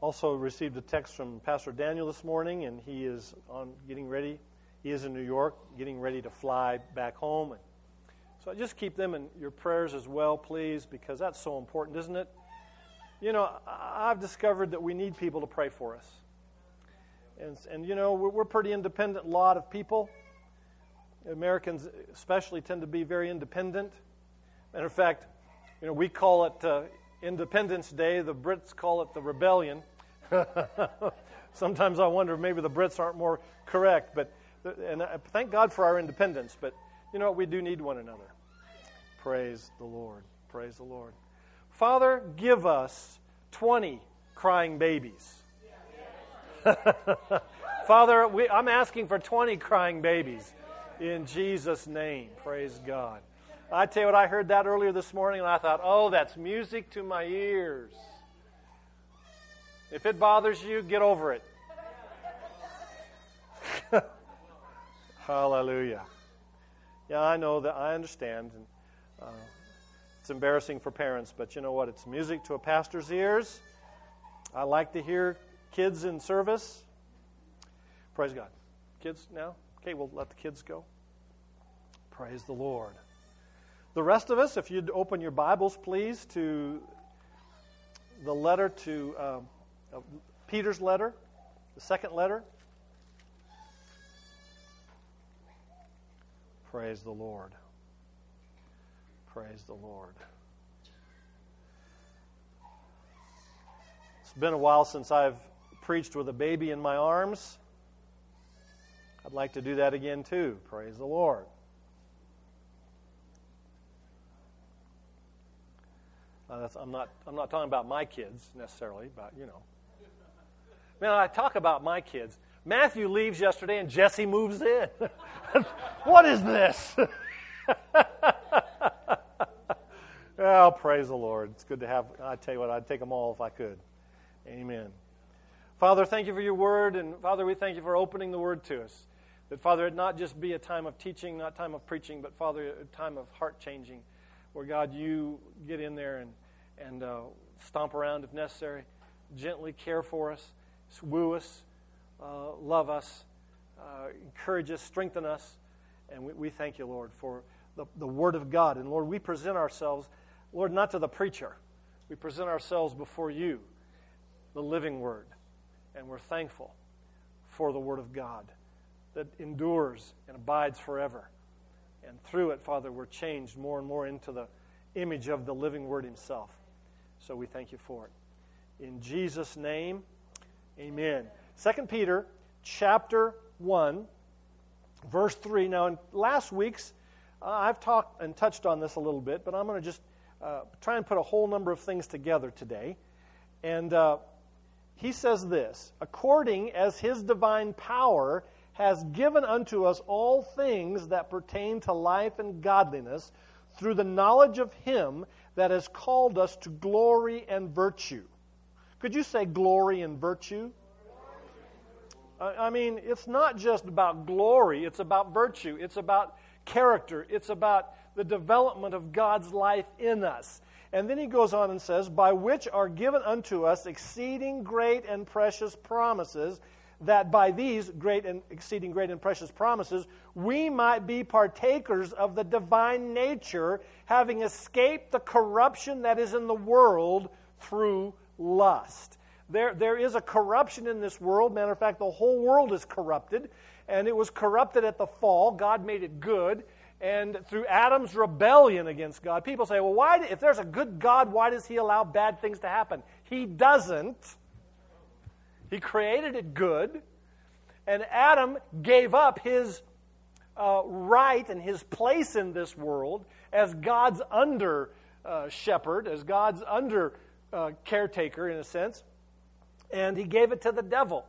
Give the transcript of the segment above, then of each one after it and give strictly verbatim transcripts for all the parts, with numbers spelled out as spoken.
also received a text from Pastor Daniel this morning, and he is on getting ready. He is in New York, getting ready to fly back home. And so just keep them in your prayers as well, please, because that's so important, isn't it? You know, I've discovered that we need people to pray for us. And, and you know, we're, we're a pretty independent lot of people. Americans especially tend to be very independent. Matter of fact, you know, we call it uh, Independence Day. The Brits call it the Rebellion. Sometimes I wonder if maybe the Brits aren't more correct. But and I thank God for our independence. But you know what? We do need one another. Praise the Lord. Praise the Lord. Father, give us twenty crying babies. Father, we, I'm asking for twenty crying babies in Jesus' name. Praise God. I tell you what, I heard that earlier this morning, and I thought, oh, that's music to my ears. If it bothers you, get over it. Hallelujah. Yeah, I know that. I understand. And, uh, it's embarrassing for parents, but you know what? It's music to a pastor's ears. I like to hear kids in service. Praise God. Kids now? Okay, we'll let the kids go. Praise the Lord. The rest of us, if you'd open your Bibles, please, to the letter to uh, uh, Peter's letter, the second letter. Praise the Lord. Praise the Lord. It's been a while since I've preached with a baby in my arms. I'd like to do that again too. Praise the Lord. Uh, that's, I'm not. I'm not talking about my kids necessarily, but you know. Man, I talk about my kids. Matthew leaves yesterday, and Jesse moves in. What is this? Oh, praise the Lord. It's good to have. I tell you what, I'd take them all if I could. Amen. Father, thank you for your word, and Father, we thank you for opening the word to us. That, Father, it not just be a time of teaching, not a time of preaching, but, Father, a time of heart changing, where, God, you get in there and, and uh, stomp around if necessary, gently care for us, woo us, uh, love us, uh, encourage us, strengthen us, and we, we thank you, Lord, for the, the word of God. And, Lord, we present ourselves, Lord, not to the preacher. We present ourselves before you, the living word, and we're thankful for the word of God that endures and abides forever. And through it, Father, we're changed more and more into the image of the living word himself. So we thank you for it. In Jesus' name, amen. Second Peter chapter one, verse three. Now, in last week's, uh, I've talked and touched on this a little bit, but I'm going to just uh, try and put a whole number of things together today. And uh, he says this, according as his divine power has given unto us all things that pertain to life and godliness through the knowledge of him that has called us to glory and virtue. Could you say glory and virtue? I mean, it's not just about glory, it's about virtue, it's about character, it's about the development of God's life in us. And then he goes on and says, by which are given unto us exceeding great and precious promises, that by these great and exceeding great and precious promises, we might be partakers of the divine nature, having escaped the corruption that is in the world through lust. There, there is a corruption in this world. Matter of fact, the whole world is corrupted, and it was corrupted at the fall. God made it good, and through Adam's rebellion against God, people say, well, why? If there's a good God, why does he allow bad things to happen? He doesn't. He created it good, and Adam gave up his uh, right and his place in this world as God's under uh, shepherd, as God's under uh, caretaker in a sense, and he gave it to the devil.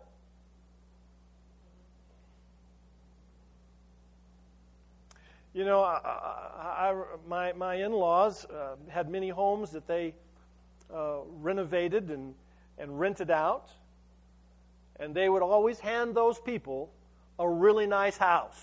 You know, I, I, I, my, my in-laws uh, had many homes that they uh, renovated and, and rented out. And they would always hand those people a really nice house.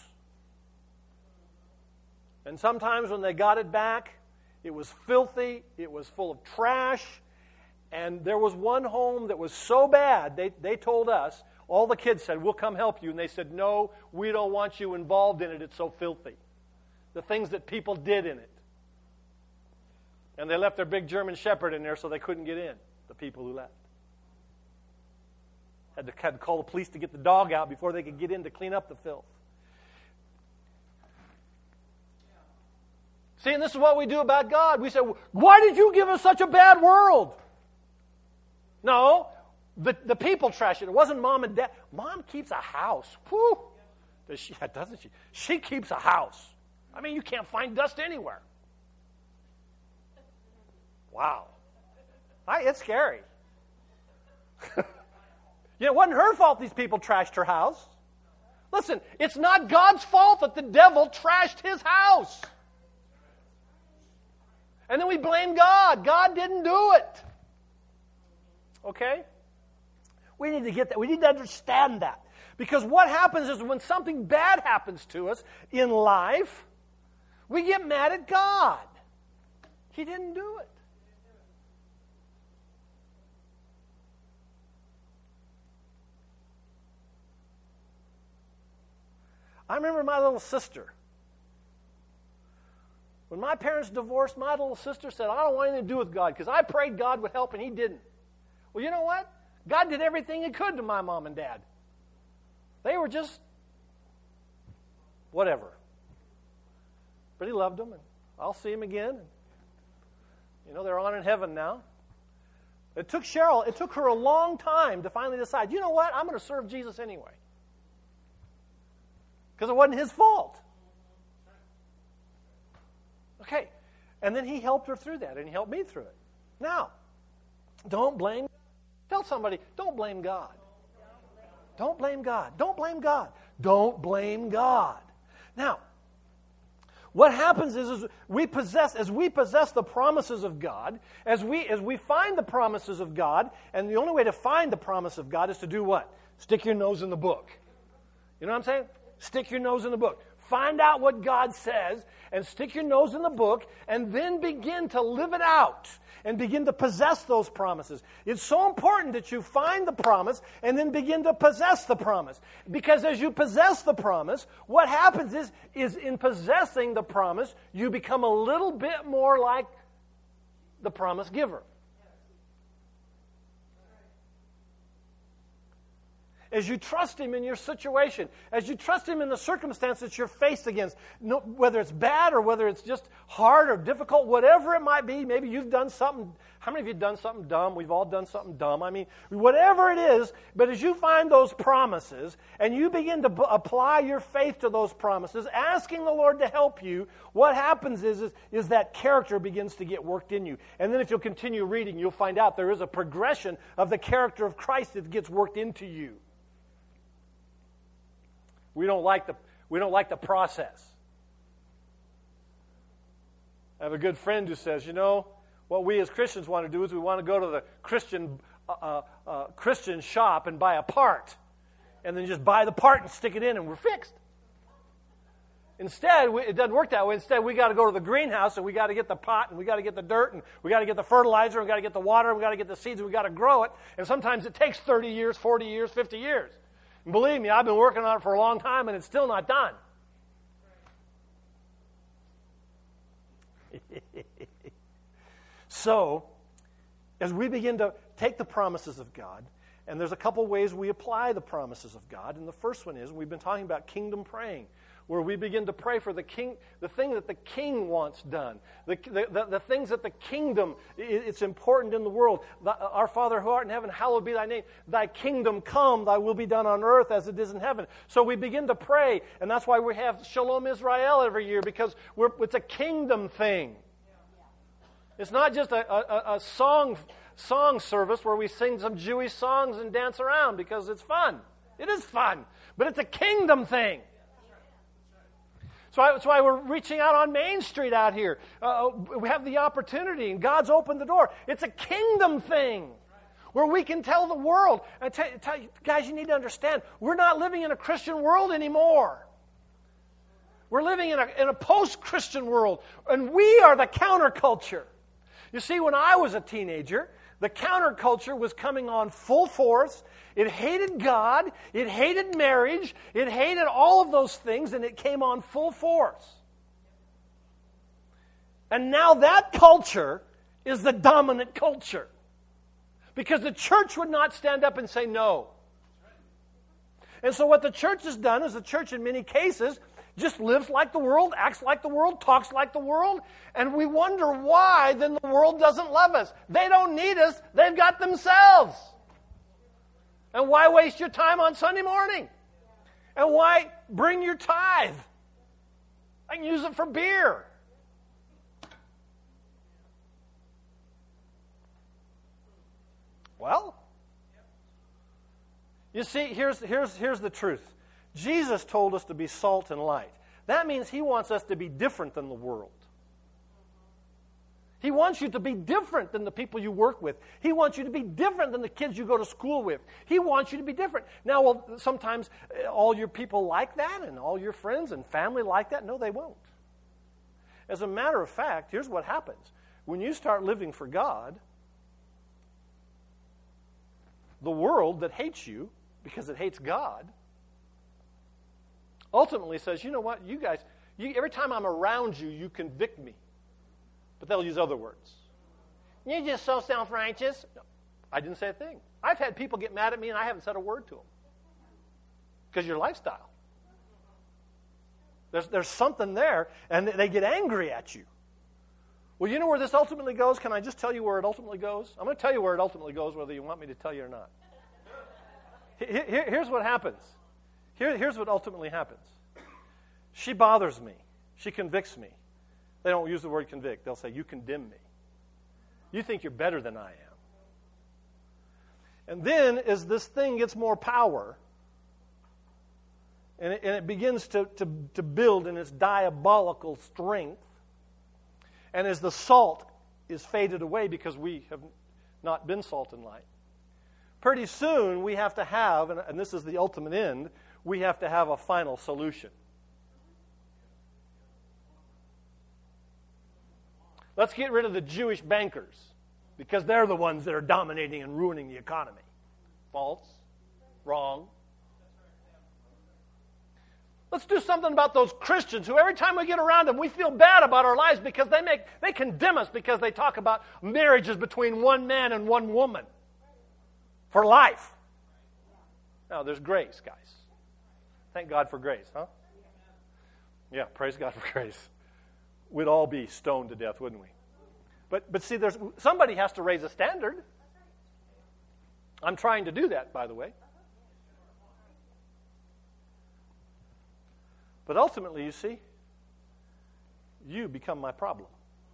And sometimes when they got it back, it was filthy, it was full of trash, And there was one home that was so bad, they, they told us, all the kids said, we'll come help you. And they said, no, we don't want you involved in it. It's so filthy. The things that people did in it. And they left their big German Shepherd in there so they couldn't get in, the people who left. Had to, had to call the police to get the dog out before they could get in to clean up the filth. See, and this is what we do about God. We say, why did you give us such a bad world? No, the, the people trash it. It wasn't mom and dad. Mom keeps a house. Whew. Does she, doesn't she? She keeps a house. I mean, you can't find dust anywhere. Wow. I, it's scary. You know, it wasn't her fault these people trashed her house. Listen, it's not God's fault that the devil trashed his house. And then we blame God. God didn't do it. Okay? We need to get that. We need to understand that. Because what happens is when something bad happens to us in life, we get mad at God. He didn't do it. I remember my little sister. When my parents divorced, my little sister said, I don't want anything to do with God because I prayed God would help and He didn't. Well, you know what? God did everything He could to my mom and dad. They were just whatever. But He loved them, and I'll see them again. And, you know, they're on in heaven now. It took Cheryl, it took her a long time to finally decide, you know what? I'm going to serve Jesus anyway. Because it wasn't His fault. Okay. And then He helped her through that, and He helped me through it. Now, don't blame. Tell somebody, don't blame God. Don't blame God. Don't blame God. Don't blame God. Now, what happens is, is we possess, as we possess the promises of God, as we as we find the promises of God, and the only way to find the promise of God is to do what? Stick your nose in the book. You know what I'm saying? Stick your nose in the book. Find out what God says and stick your nose in the book and then begin to live it out and begin to possess those promises. It's so important that you find the promise and then begin to possess the promise. Because as you possess the promise, what happens is, is in possessing the promise, you become a little bit more like the promise giver. As you trust Him in your situation, as you trust Him in the circumstances you're faced against, no, whether it's bad or whether it's just hard or difficult, whatever it might be, maybe you've done something, how many of you have done something dumb? We've all done something dumb. I mean, whatever it is, but as you find those promises and you begin to b- apply your faith to those promises, asking the Lord to help you, what happens is, is, is that character begins to get worked in you. And then if you'll continue reading, you'll find out there is a progression of the character of Christ that gets worked into you. We don't like the we don't like the process. I have a good friend who says, you know, what we as Christians want to do is we want to go to the Christian uh, uh, Christian shop and buy a part, and then just buy the part and stick it in, and we're fixed. Instead, we, it doesn't work that way. Instead, we got to go to the greenhouse, and we got to get the pot, and we got to get the dirt, and we got to get the fertilizer, and we got to get the water, and we got to get the seeds, and we got to grow it. And sometimes it takes thirty years, forty years, fifty years. And believe me, I've been working on it for a long time, and it's still not done. So, as we begin to take the promises of God, and there's a couple ways we apply the promises of God, and the first one is, we've been talking about kingdom praying, where we begin to pray for the king, the thing that the king wants done, the, the, the, the things that the kingdom, it's important in the world. The, our Father who art in heaven, hallowed be thy name. Thy kingdom come, thy will be done on earth as it is in heaven. So we begin to pray, and that's why we have Shalom Israel every year, because we're, it's a kingdom thing. It's not just a, a, a song, song service where we sing some Jewish songs and dance around because it's fun. It is fun, but it's a kingdom thing. So that's why we're reaching out on Main Street out here. Uh, we have the opportunity, and God's opened the door. It's a kingdom thing where we can tell the world. I tell, tell you, guys, you need to understand, we're not living in a Christian world anymore. We're living in a, in a post-Christian world, and we are the counterculture. You see, when I was a teenager, the counterculture was coming on full force. It hated God. It hated marriage. It hated all of those things, and it came on full force. And now that culture is the dominant culture. Because the church would not stand up and say no. And so what the church has done is the church in many cases just lives like the world, acts like the world, talks like the world, and we wonder why then the world doesn't love us. They don't need us. They've got themselves. And why waste your time on Sunday morning? And why bring your tithe? I can use it for beer. Well, you see, here's, here's, here's the truth. Jesus told us to be salt and light. That means He wants us to be different than the world. He wants you to be different than the people you work with. He wants you to be different than the kids you go to school with. He wants you to be different. Now, well, sometimes all your people like that and all your friends and family like that. No, they won't. As a matter of fact, here's what happens. When you start living for God, the world that hates you because it hates God ultimately says, you know what, you guys, you, every time I'm around you, you convict me. But they'll use other words. You're just so self-righteous. No, I didn't say a thing. I've had people get mad at me and I haven't said a word to them. Because your lifestyle. There's, there's something there, and they get angry at you. Well, you know where this ultimately goes? Can I just tell you where it ultimately goes? I'm going to tell you where it ultimately goes, whether you want me to tell you or not. Here, here's what happens. Here, here's what ultimately happens. She bothers me. She convicts me. They don't use the word convict. They'll say, you condemn me. You think you're better than I am. And then, as this thing gets more power, and it, and it begins to, to, to build in its diabolical strength, and as the salt is faded away because we have not been salt and light, pretty soon we have to have, and, and this is the ultimate end, we have to have a final solution. Let's get rid of the Jewish bankers because they're the ones that are dominating and ruining the economy. False. Wrong. Let's do something about those Christians who every time we get around them, we feel bad about our lives because they make they condemn us because they talk about marriages between one man and one woman for life. Now, there's grace, guys. Thank God for grace, huh? Yeah, praise God for grace. We'd all be stoned to death, wouldn't we? But but see, there's somebody has to raise a standard. I'm trying to do that, by the way. But ultimately, you see, you become my problem.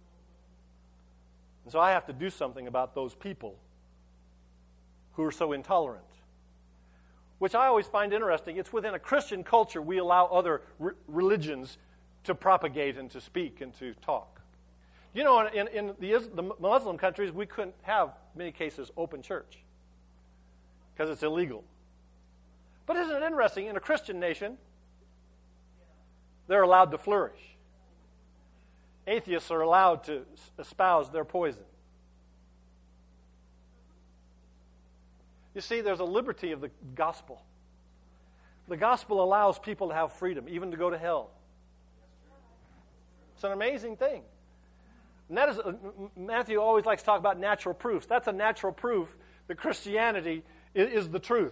And so I have to do something about those people who are so intolerant. Which I always find interesting. It's within a Christian culture we allow other re- religions to propagate and to speak and to talk. You know, in, in the, the Muslim countries, we couldn't have, in many cases, open church because it's illegal. But isn't it interesting, in a Christian nation, they're allowed to flourish. Atheists are allowed to espouse their poison. You see, there's a liberty of the gospel. The gospel allows people to have freedom, even to go to hell. It's an amazing thing. And that is, uh, Matthew always likes to talk about natural proofs. That's a natural proof that Christianity is, is the truth.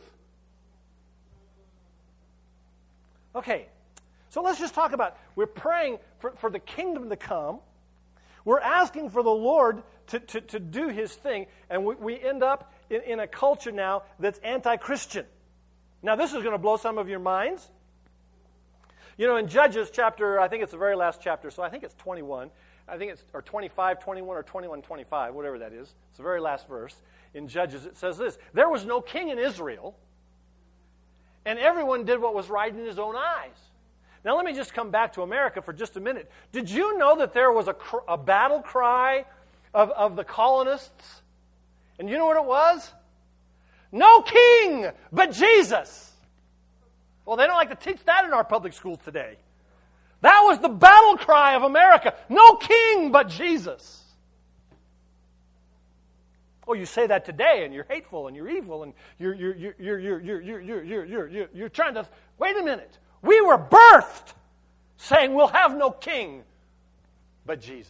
Okay, so let's just talk about, we're praying for, for the kingdom to come. We're asking for the Lord to, to, to do His thing, and we, we end up in, in a culture now that's anti-Christian. Now, this is going to blow some of your minds. You know, in Judges chapter, I think it's the very last chapter, so I think it's twenty-one. I think it's, or twenty-five, twenty-one, or twenty-one, twenty-five, whatever that is. It's the very last verse. In Judges, it says this: there was no king in Israel, and everyone did what was right in his own eyes. Now, let me just come back to America for just a minute. Did you know that there was a, cr- a battle cry of, of the colonists? And you know what it was? No king but Jesus. Well, they don't like to teach that in our public schools today. That was the battle cry of America. No king but Jesus. Oh, you say that today, and you're hateful, and you're evil, and you're you're you're you're you're you're you're you're you're you're, you're, you're trying to. Wait a minute. We were birthed saying we'll have no king but Jesus.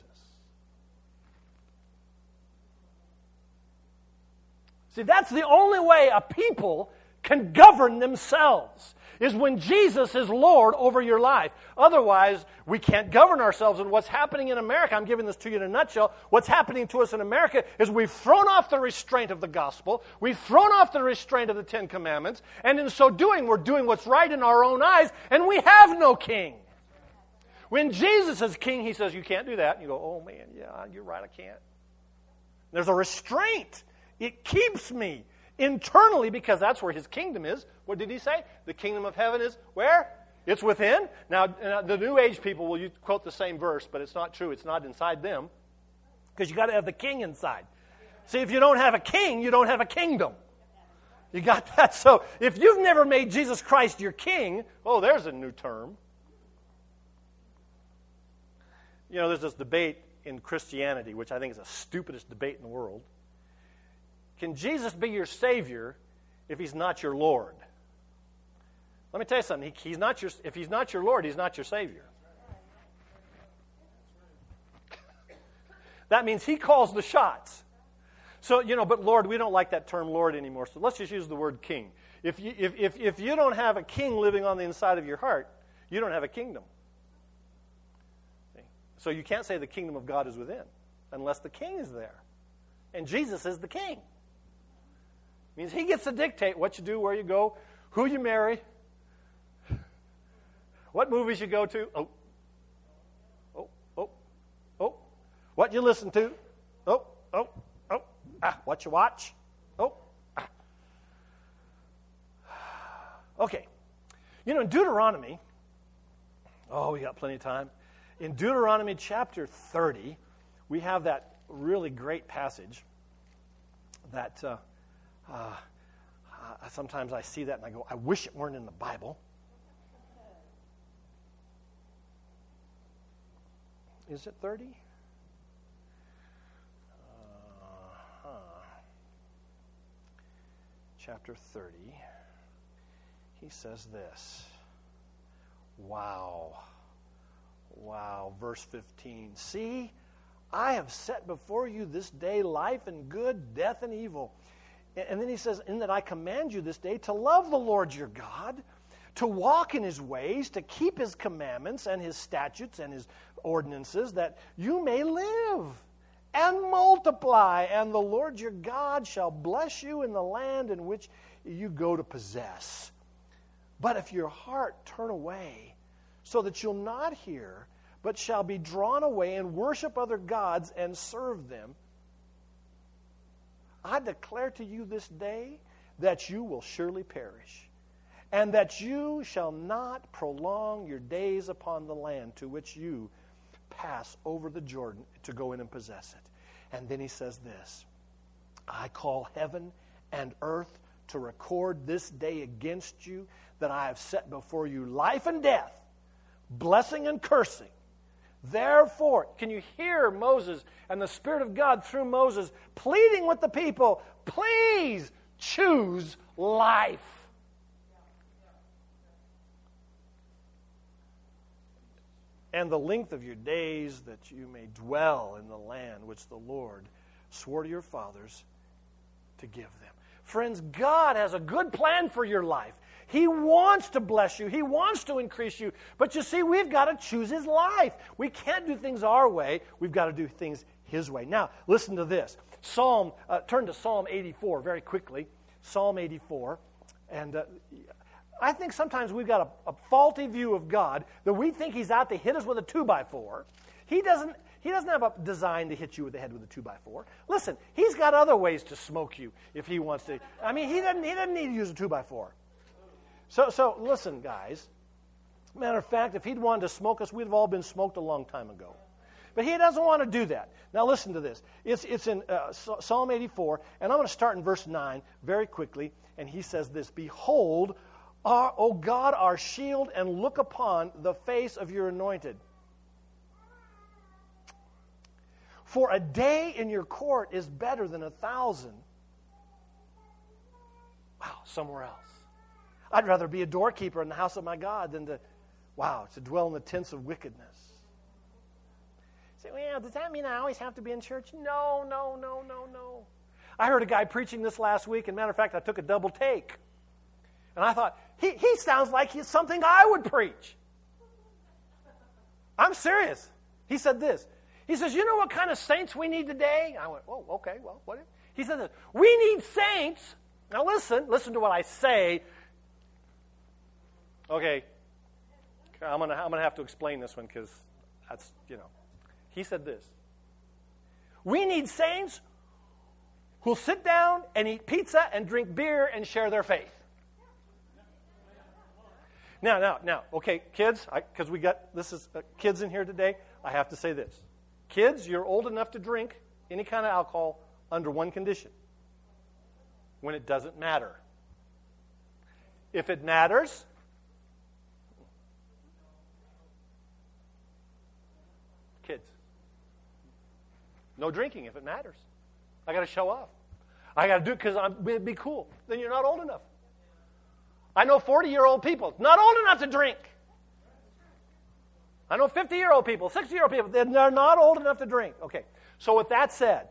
See, that's the only way a people can govern themselves, is when Jesus is Lord over your life. Otherwise, we can't govern ourselves. And what's happening in America, I'm giving this to you in a nutshell, what's happening to us in America is we've thrown off the restraint of the gospel, we've thrown off the restraint of the Ten Commandments, and in so doing, we're doing what's right in our own eyes, and we have no king. When Jesus is king, he says, you can't do that. And you go, oh man, yeah, you're right, I can't. There's a restraint. It keeps me internally, because that's where his kingdom is. What did he say? The kingdom of heaven is where? It's within. Now, the New Age people will quote the same verse, but it's not true. It's not inside them, because you got to have the king inside. See, if you don't have a king, you don't have a kingdom. You got that? So if you've never made Jesus Christ your king, oh, there's a new term. You know, there's this debate in Christianity, which I think is the stupidest debate in the world. Can Jesus be your Savior if he's not your Lord? Let me tell you something. He, he's not your, if he's not your Lord, he's not your Savior. That means he calls the shots. So, you know, but Lord, we don't like that term Lord anymore, so let's just use the word king. If you, if, if, if you don't have a king living on the inside of your heart, you don't have a kingdom. See? So you can't say the kingdom of God is within unless the king is there. And Jesus is the king. Means he gets to dictate what you do, where you go, who you marry, what movies you go to. Oh, oh, oh, oh. What you listen to. Oh, oh, oh. Ah, what you watch. Oh, ah. Okay. You know, in Deuteronomy, oh, we got plenty of time. In Deuteronomy chapter thirty, we have that really great passage that uh, uh, uh, sometimes I see that and I go, I wish it weren't in the Bible. Is it thirty? Uh-huh. Chapter thirty. He says this. Wow. Wow. Verse fifteen. See, I have set before you this day life and good, death and evil. And then he says, in that I command you this day to love the Lord your God, to walk in his ways, to keep his commandments and his statutes and his ordinances, that you may live and multiply, and the Lord your God shall bless you in the land in which you go to possess. But if your heart turn away, so that you'll not hear, but shall be drawn away and worship other gods and serve them, I declare to you this day that you will surely perish, and that you shall not prolong your days upon the land to which you pass over the Jordan to go in and possess it. And then he says this, I call heaven and earth to record this day against you, that I have set before you life and death, blessing and cursing. Therefore, can you hear Moses and the Spirit of God through Moses pleading with the people, please choose life. And the length of your days, that you may dwell in the land which the Lord swore to your fathers to give them. Friends, God has a good plan for your life. He wants to bless you. He wants to increase you. But you see, we've got to choose his life. We can't do things our way. We've got to do things his way. Now, listen to this. Psalm, uh, turn to Psalm eighty-four very quickly. Psalm eighty-four. And uh, I think sometimes we've got a, a faulty view of God, that we think he's out to hit us with a two by four. He doesn't, he doesn't have a design to hit you with the head with a two by four. Listen, he's got other ways to smoke you if he wants to. I mean, he doesn't, he doesn't need to use a two by four. So, so listen, guys. Matter of fact, if he'd wanted to smoke us, we'd have all been smoked a long time ago. But he doesn't want to do that. Now listen to this. It's, it's in uh, Psalm eighty-four, and I'm going to start in verse nine very quickly. And he says this, Behold, our, O God, our shield, and look upon the face of your anointed. For a day in your court is better than a thousand. Wow, somewhere else. I'd rather be a doorkeeper in the house of my God than to, wow, to dwell in the tents of wickedness. Say, well, does that mean I always have to be in church? No, no, no, no, no. I heard a guy preaching this last week, and matter of fact, I took a double take. And I thought, he, he sounds like he's something I would preach. I'm serious. He said this. He says, you know what kind of saints we need today? I went, oh, okay, well, what? He said this. We need saints. Now listen, listen to what I say. Okay, I'm going to I'm gonna have to explain this one because that's, you know. He said this. We need saints who'll sit down and eat pizza and drink beer and share their faith. Now, now, now, okay, kids, because we got, this is uh, kids in here today, I have to say this. Kids, you're old enough to drink any kind of alcohol under one condition. When it doesn't matter. If it matters, kids, no drinking if it matters. I got to show off. I got to do it because I'm it'd be cool. Then you're not old enough. I know forty-year-old people not old enough to drink. I know fifty-year-old people, sixty-year-old people, they're not old enough to drink. Okay, so with that said,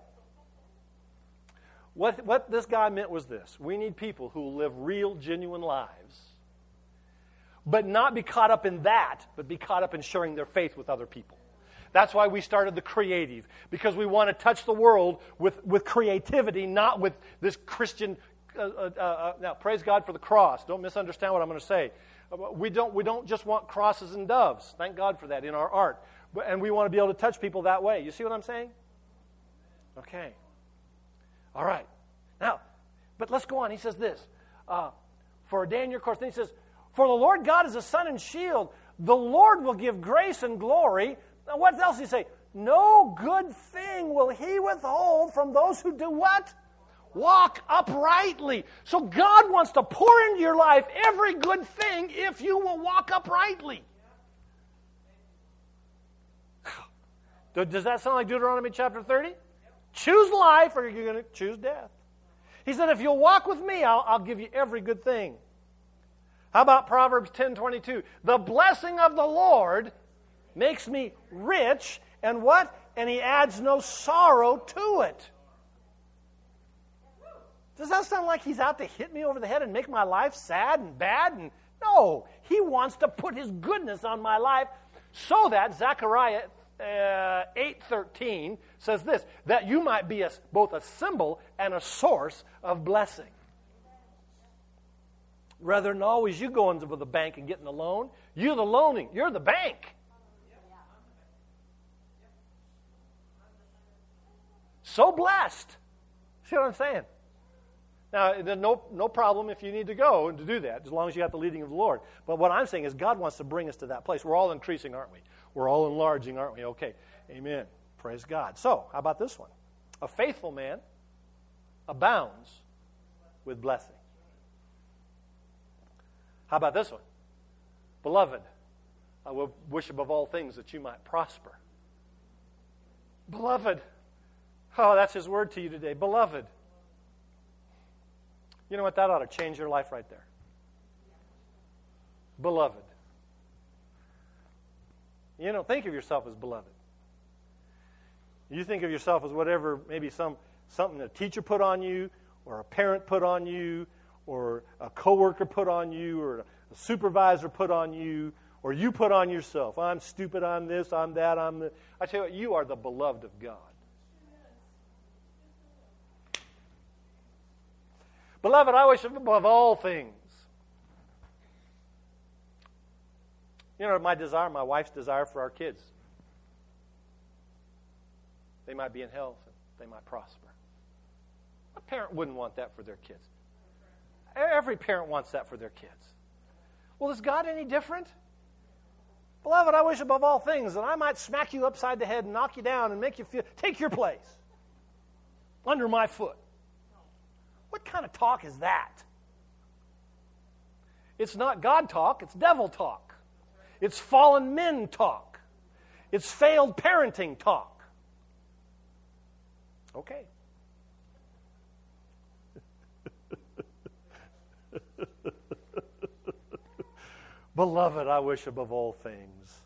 what, what this guy meant was this. We need people who live real, genuine lives, but not be caught up in that, but be caught up in sharing their faith with other people. That's why we started the Creative, because we want to touch the world with, with creativity, not with this Christian. Uh, uh, uh, now, praise God for the cross. Don't misunderstand what I'm going to say. We don't, we don't just want crosses and doves. Thank God for that in our art. And we want to be able to touch people that way. You see what I'm saying? Okay. All right. Now, but let's go on. He says this. Uh, for a day in your course. Then he says, for the Lord God is a sun and shield. The Lord will give grace and glory. Now, what else does he say? No good thing will he withhold from those who do what? Walk uprightly. So God wants to pour into your life every good thing if you will walk uprightly. Does that sound like Deuteronomy chapter thirty? Choose life or you're going to choose death. He said, if you'll walk with me, I'll, I'll give you every good thing. How about Proverbs ten twenty-two? The blessing of the Lord makes me rich, and what? And he adds no sorrow to it. Does that sound like he's out to hit me over the head and make my life sad and bad? And no, he wants to put his goodness on my life so that Zechariah uh, eight thirteen says this, that you might be a, both a symbol and a source of blessing. Rather than always you going to the bank and getting a loan, you're the loaning, you're the bank. So blessed. See what I'm saying? Now, there's no, no problem if you need to go and to do that, as long as you got the leading of the Lord. But what I'm saying is God wants to bring us to that place. We're all increasing, aren't we? We're all enlarging, aren't we? Okay. Amen. Praise God. So, how about this one? A faithful man abounds with blessing. How about this one? Beloved, I will wish above all things that you might prosper. Beloved. Oh, that's his word to you today. Beloved. You know what? That ought to change your life right there. Beloved. You don't think of yourself as beloved. You think of yourself as whatever, maybe some something a teacher put on you, or a parent put on you, or a coworker put on you, or a supervisor put on you, or you put on yourself. I'm stupid, I'm this, I'm that, I'm the... I tell you what, you are the beloved of God. Beloved, I wish above all things. You know, my desire, my wife's desire for our kids. They might be in health and they might prosper. A parent wouldn't want that for their kids. Every parent wants that for their kids. Well, is God any different? Beloved, I wish above all things that I might smack you upside the head and knock you down and make you feel, take your place under my foot. What kind of talk is that? It's not God talk, it's devil talk. It's fallen men talk. It's failed parenting talk. Okay. Beloved, I wish above all things.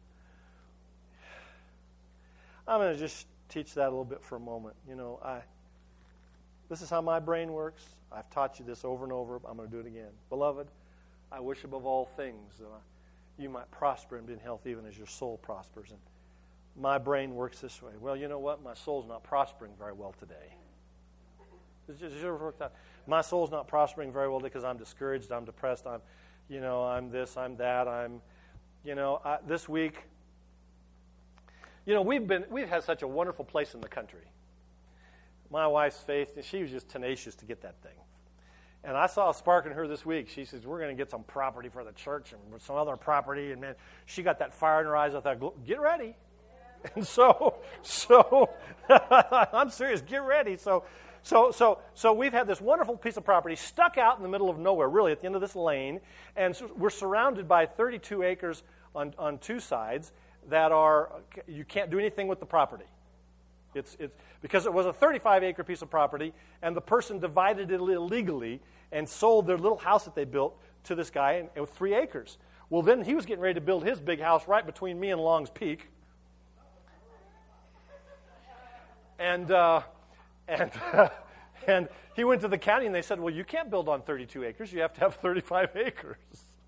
I'm going to just teach that a little bit for a moment. You know, I. This is how my brain works. I've taught you this over and over. I'm going to do it again. Beloved, I wish above all things that you might prosper and be in health even as your soul prospers. And my brain works this way. Well, you know what? My soul's not prospering very well today. It's just, it's worked out. My soul's not prospering very well because I'm discouraged, I'm depressed, I'm, you know, I'm this, I'm that, I'm, you know, I, this week, you know, we've been, we've had such a wonderful place in the country. My wife's Faith, she was just tenacious to get that thing. And I saw a spark in her this week. She says, we're going to get some property for the church and some other property. And, man, she got that fire in her eyes. I thought, get ready. Yeah. And so, so I'm serious, get ready. So, so, so, so we've had this wonderful piece of property stuck out in the middle of nowhere, really, at the end of this lane. And so we're surrounded by thirty-two acres on, on two sides that are, you can't do anything with the property. It's, it's because it was a thirty-five acre piece of property, and the person divided it illegally and sold their little house that they built to this guy with three acres. Well, then he was getting ready to build his big house right between me and Long's Peak. And uh, and uh, and he went to the county, and they said, well, you can't build on thirty-two acres. You have to have thirty-five acres.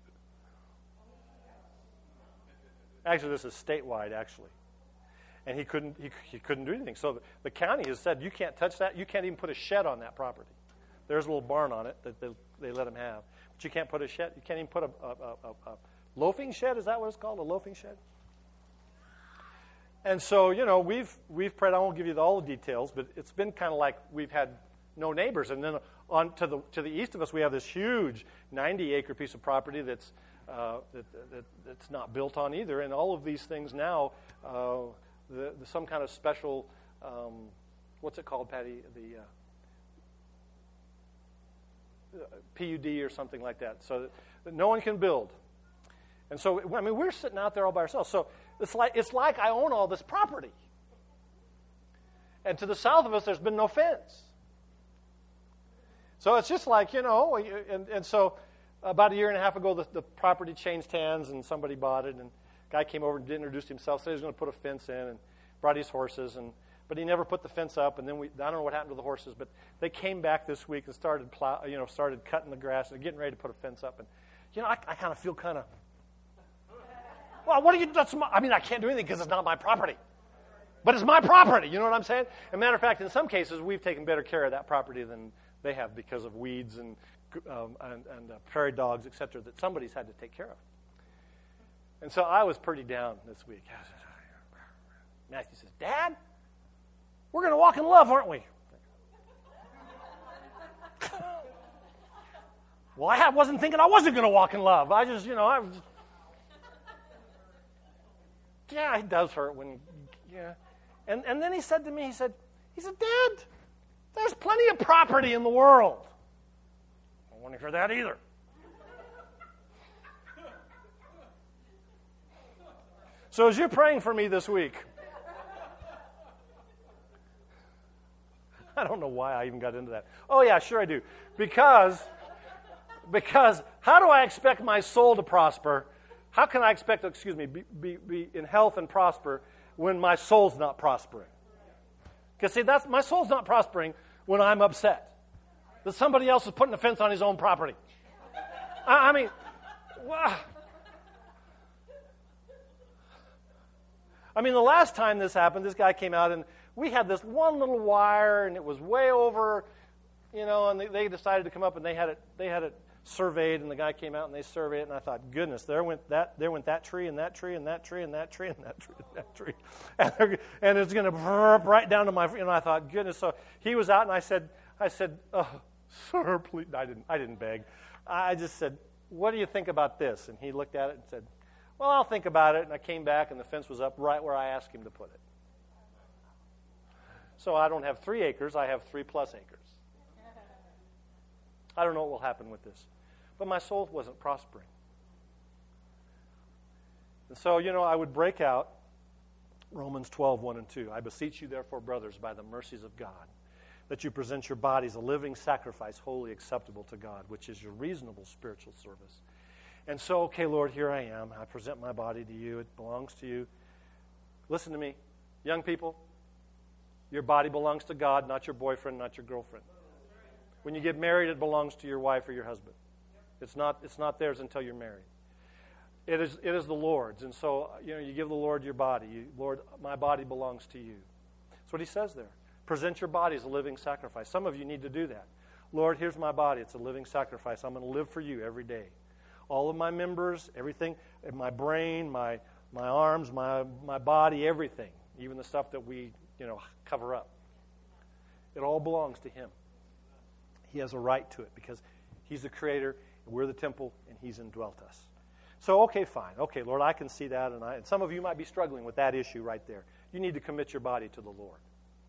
Actually, this is statewide, actually. And he couldn't he, he couldn't do anything. So the, the county has said, you can't touch that. You can't even put a shed on that property. There's a little barn on it that they, they let him have. But you can't put a shed. You can't even put a, a, a, a loafing shed. Is that what it's called, a loafing shed? And so, you know, we've we've prayed. I won't give you all the details, but it's been kind of like we've had no neighbors. And then on to the to the east of us, we have this huge ninety acre piece of property that's uh, that, that that's not built on either. And all of these things now, uh, the, the some kind of special, um, what's it called, Patty? The uh, P U D or something like that, so that, that no one can build. And so, I mean, we're sitting out there all by ourselves. So it's like it's like I own all this property. And to the south of us, there's been no fence. So it's just like, you know, and, and so about a year and a half ago, the, the property changed hands, and somebody bought it, and a guy came over and introduced himself, said he was going to put a fence in, and brought his horses, and but he never put the fence up, and then we, I don't know what happened to the horses, but they came back this week and started plow, you know, started cutting the grass and getting ready to put a fence up, and you know, I, I kind of feel kind of, well, what do you? That's my, I mean, I can't do anything because it's not my property, but it's my property. You know what I'm saying? As a matter of fact, in some cases, we've taken better care of that property than they have because of weeds and um, and, and uh, prairie dogs, et cetera, that somebody's had to take care of. And so I was pretty down this week. Matthew says, "Dad, we're going to walk in love, aren't we?" Well, I wasn't thinking I wasn't going to walk in love. I just, you know, I was just, yeah, it does hurt when, yeah. And and then he said to me, he said, he said, "Dad, there's plenty of property in the world." I wouldn't hear that either. So as you're praying for me this week, I don't know why I even got into that. Oh yeah, sure I do. Because, because how do I expect my soul to prosper? How can I expect, excuse me, be, be, be in health and prosper when my soul's not prospering? Because see, that's my soul's not prospering when I'm upset that somebody else is putting a fence on his own property. I, I mean, well, I mean, the last time this happened, this guy came out and we had this one little wire and it was way over, you know, and they, they decided to come up and they had it, they had it surveyed, and the guy came out and they surveyed it, and I thought, goodness, there went that there went that tree and that tree and that tree and that tree and that tree and that tree, and, and it's going to burp right down to my. And I thought, goodness. So he was out, and I said, I said, oh, sir, please. I didn't, I didn't beg. I just said, what do you think about this? And he looked at it and said, well, I'll think about it. And I came back, and the fence was up right where I asked him to put it. So I don't have three acres; I have three plus acres. I don't know what will happen with this. But my soul wasn't prospering. And so, you know, I would break out Romans twelve, one and two. I beseech you, therefore, brothers, by the mercies of God, that you present your bodies a living sacrifice, wholly acceptable to God, which is your reasonable spiritual service. And so, okay, Lord, here I am. I present my body to you. It belongs to you. Listen to me, young people. Your body belongs to God, not your boyfriend, not your girlfriend. When you get married, it belongs to your wife or your husband. It's not, it's not theirs until you're married. It is, it is the Lord's. And so, you know, you give the Lord your body. You, Lord, my body belongs to you. That's what he says there. Present your body as a living sacrifice. Some of you need to do that. Lord, here's my body. It's a living sacrifice. I'm going to live for you every day. All of my members, everything, my brain, my my arms, my my body, everything, even the stuff that we, you know, cover up. It all belongs to him. He has a right to it because he's the creator, and we're the temple, and he's indwelt us. So, okay, fine. Okay, Lord, I can see that, and, I, and some of you might be struggling with that issue right there. You need to commit your body to the Lord.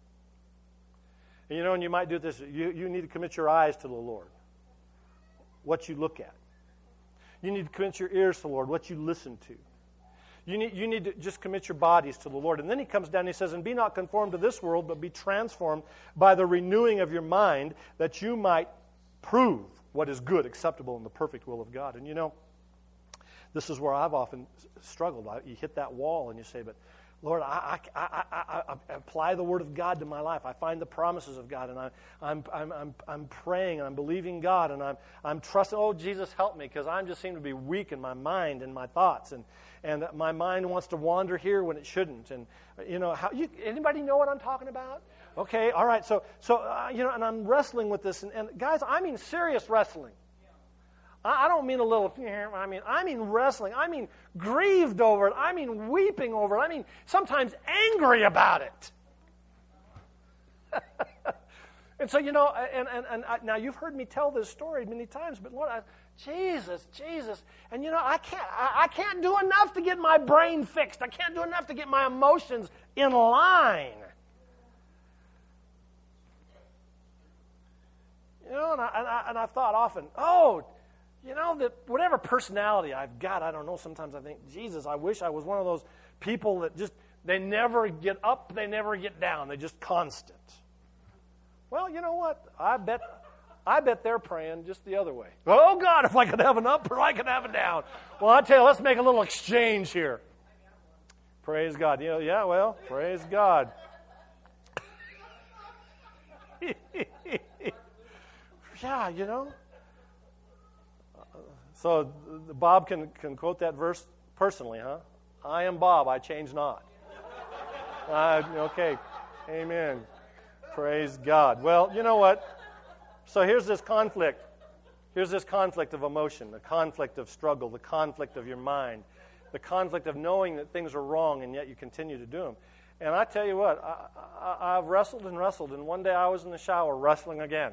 And you know, and you might do this, you, you need to commit your eyes to the Lord, what you look at. You need to commit your ears to the Lord, what you listen to. You need, you need to just commit your bodies to the Lord. And then he comes down and he says, and be not conformed to this world, but be transformed by the renewing of your mind, that you might prove what is good, acceptable, and the perfect will of God. And you know, this is where I've often struggled. I, you hit that wall and you say, but Lord, I, I, I, I, I apply the Word of God to my life. I find the promises of God, and I, I'm, I'm, I'm, I'm praying, and I'm believing God, and I'm, I'm trusting. Oh, Jesus, help me, because I just seem to be weak in my mind and my thoughts, and, and my mind wants to wander here when it shouldn't. And you know, how you, anybody know what I'm talking about? Okay, all right. So, so uh, you know, and I'm wrestling with this, and, and guys, I mean serious wrestling. I don't mean a little, I mean, I mean wrestling. I mean grieved over it. I mean weeping over it. I mean sometimes angry about it. And so, you know, and, and, and I, now you've heard me tell this story many times, but Lord, I, Jesus, Jesus. And, you know, I can't, I, I can't do enough to get my brain fixed. I can't do enough to get my emotions in line. You know, and I, and I, and I've thought often, oh, you know, that whatever personality I've got, I don't know, sometimes I think, Jesus, I wish I was one of those people that just, they never get up, they never get down, they're just constant. Well, you know what? I bet I bet they're praying just the other way. Oh, God, if I could have an up or I could have a down. Well, I tell you, let's make a little exchange here. Praise God. You know, yeah, well, praise God. Yeah, you know. So Bob can, can quote that verse personally, huh? I am Bob, I change not. Uh, okay, amen. Praise God. Well, you know what? So here's this conflict. Here's this conflict of emotion, the conflict of struggle, the conflict of your mind, the conflict of knowing that things are wrong and yet you continue to do them. And I tell you what, I, I, I've wrestled and wrestled, and one day I was in the shower wrestling again.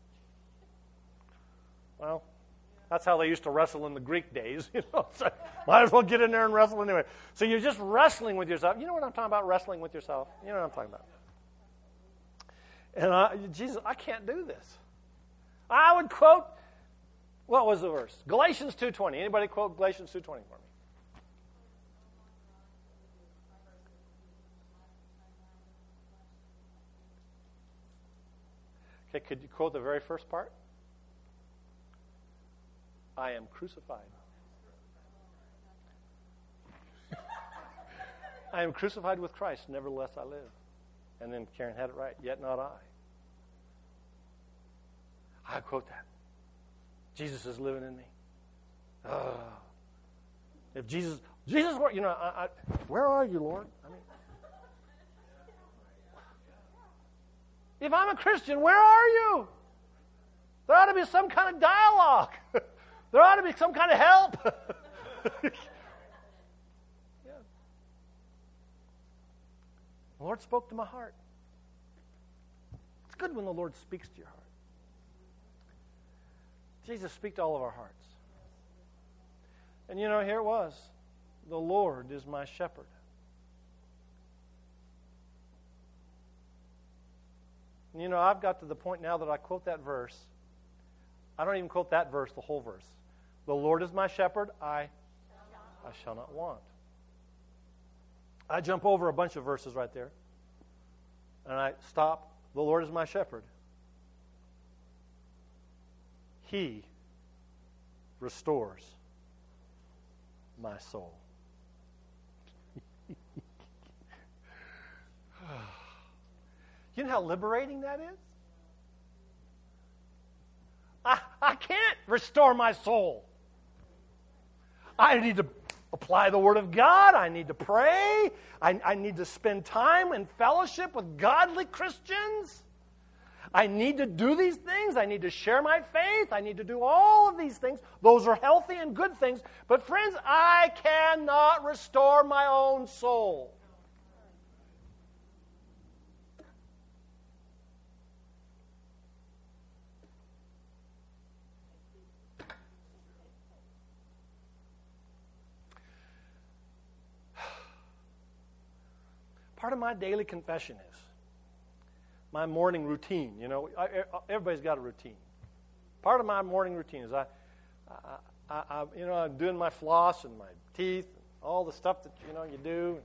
Well, that's how they used to wrestle in the Greek days, you know. So might as well get in there and wrestle anyway. So you're just wrestling with yourself. You know what I'm talking about, wrestling with yourself? You know what I'm talking about. And I, Jesus, I can't do this. I would quote, what was the verse? Galatians two twenty. Anybody quote Galatians two twenty for me? Okay, could you quote the very first part? I am crucified. I am crucified with Christ, nevertheless I live. And then Karen had it right, yet not I. I quote that. Jesus is living in me. Oh. If Jesus, Jesus, you know, I, I, where are you, Lord? I mean, if I'm a Christian, where are you? There ought to be some kind of dialogue. There ought to be some kind of help. Yeah. The Lord spoke to my heart. It's good when the Lord speaks to your heart. Jesus, speak to all of our hearts. And you know, here it was. The Lord is my shepherd. And you know, I've got to the point now that I quote that verse. I don't even quote that verse, the whole verse. The Lord is my shepherd, I, I shall not want. I jump over a bunch of verses right there. And I stop. The Lord is my shepherd. He restores my soul. You know how liberating that is? I, I can't restore my soul. I need to apply the Word of God. I need to pray. I, I need to spend time in fellowship with godly Christians. I need to do these things. I need to share my faith. I need to do all of these things. Those are healthy and good things. But friends, I cannot restore my own soul. Part of my daily confession is my morning routine. You know, I, everybody's got a routine. Part of my morning routine is I, I, I, you know, I'm doing my floss and my teeth, and all the stuff that you know you do.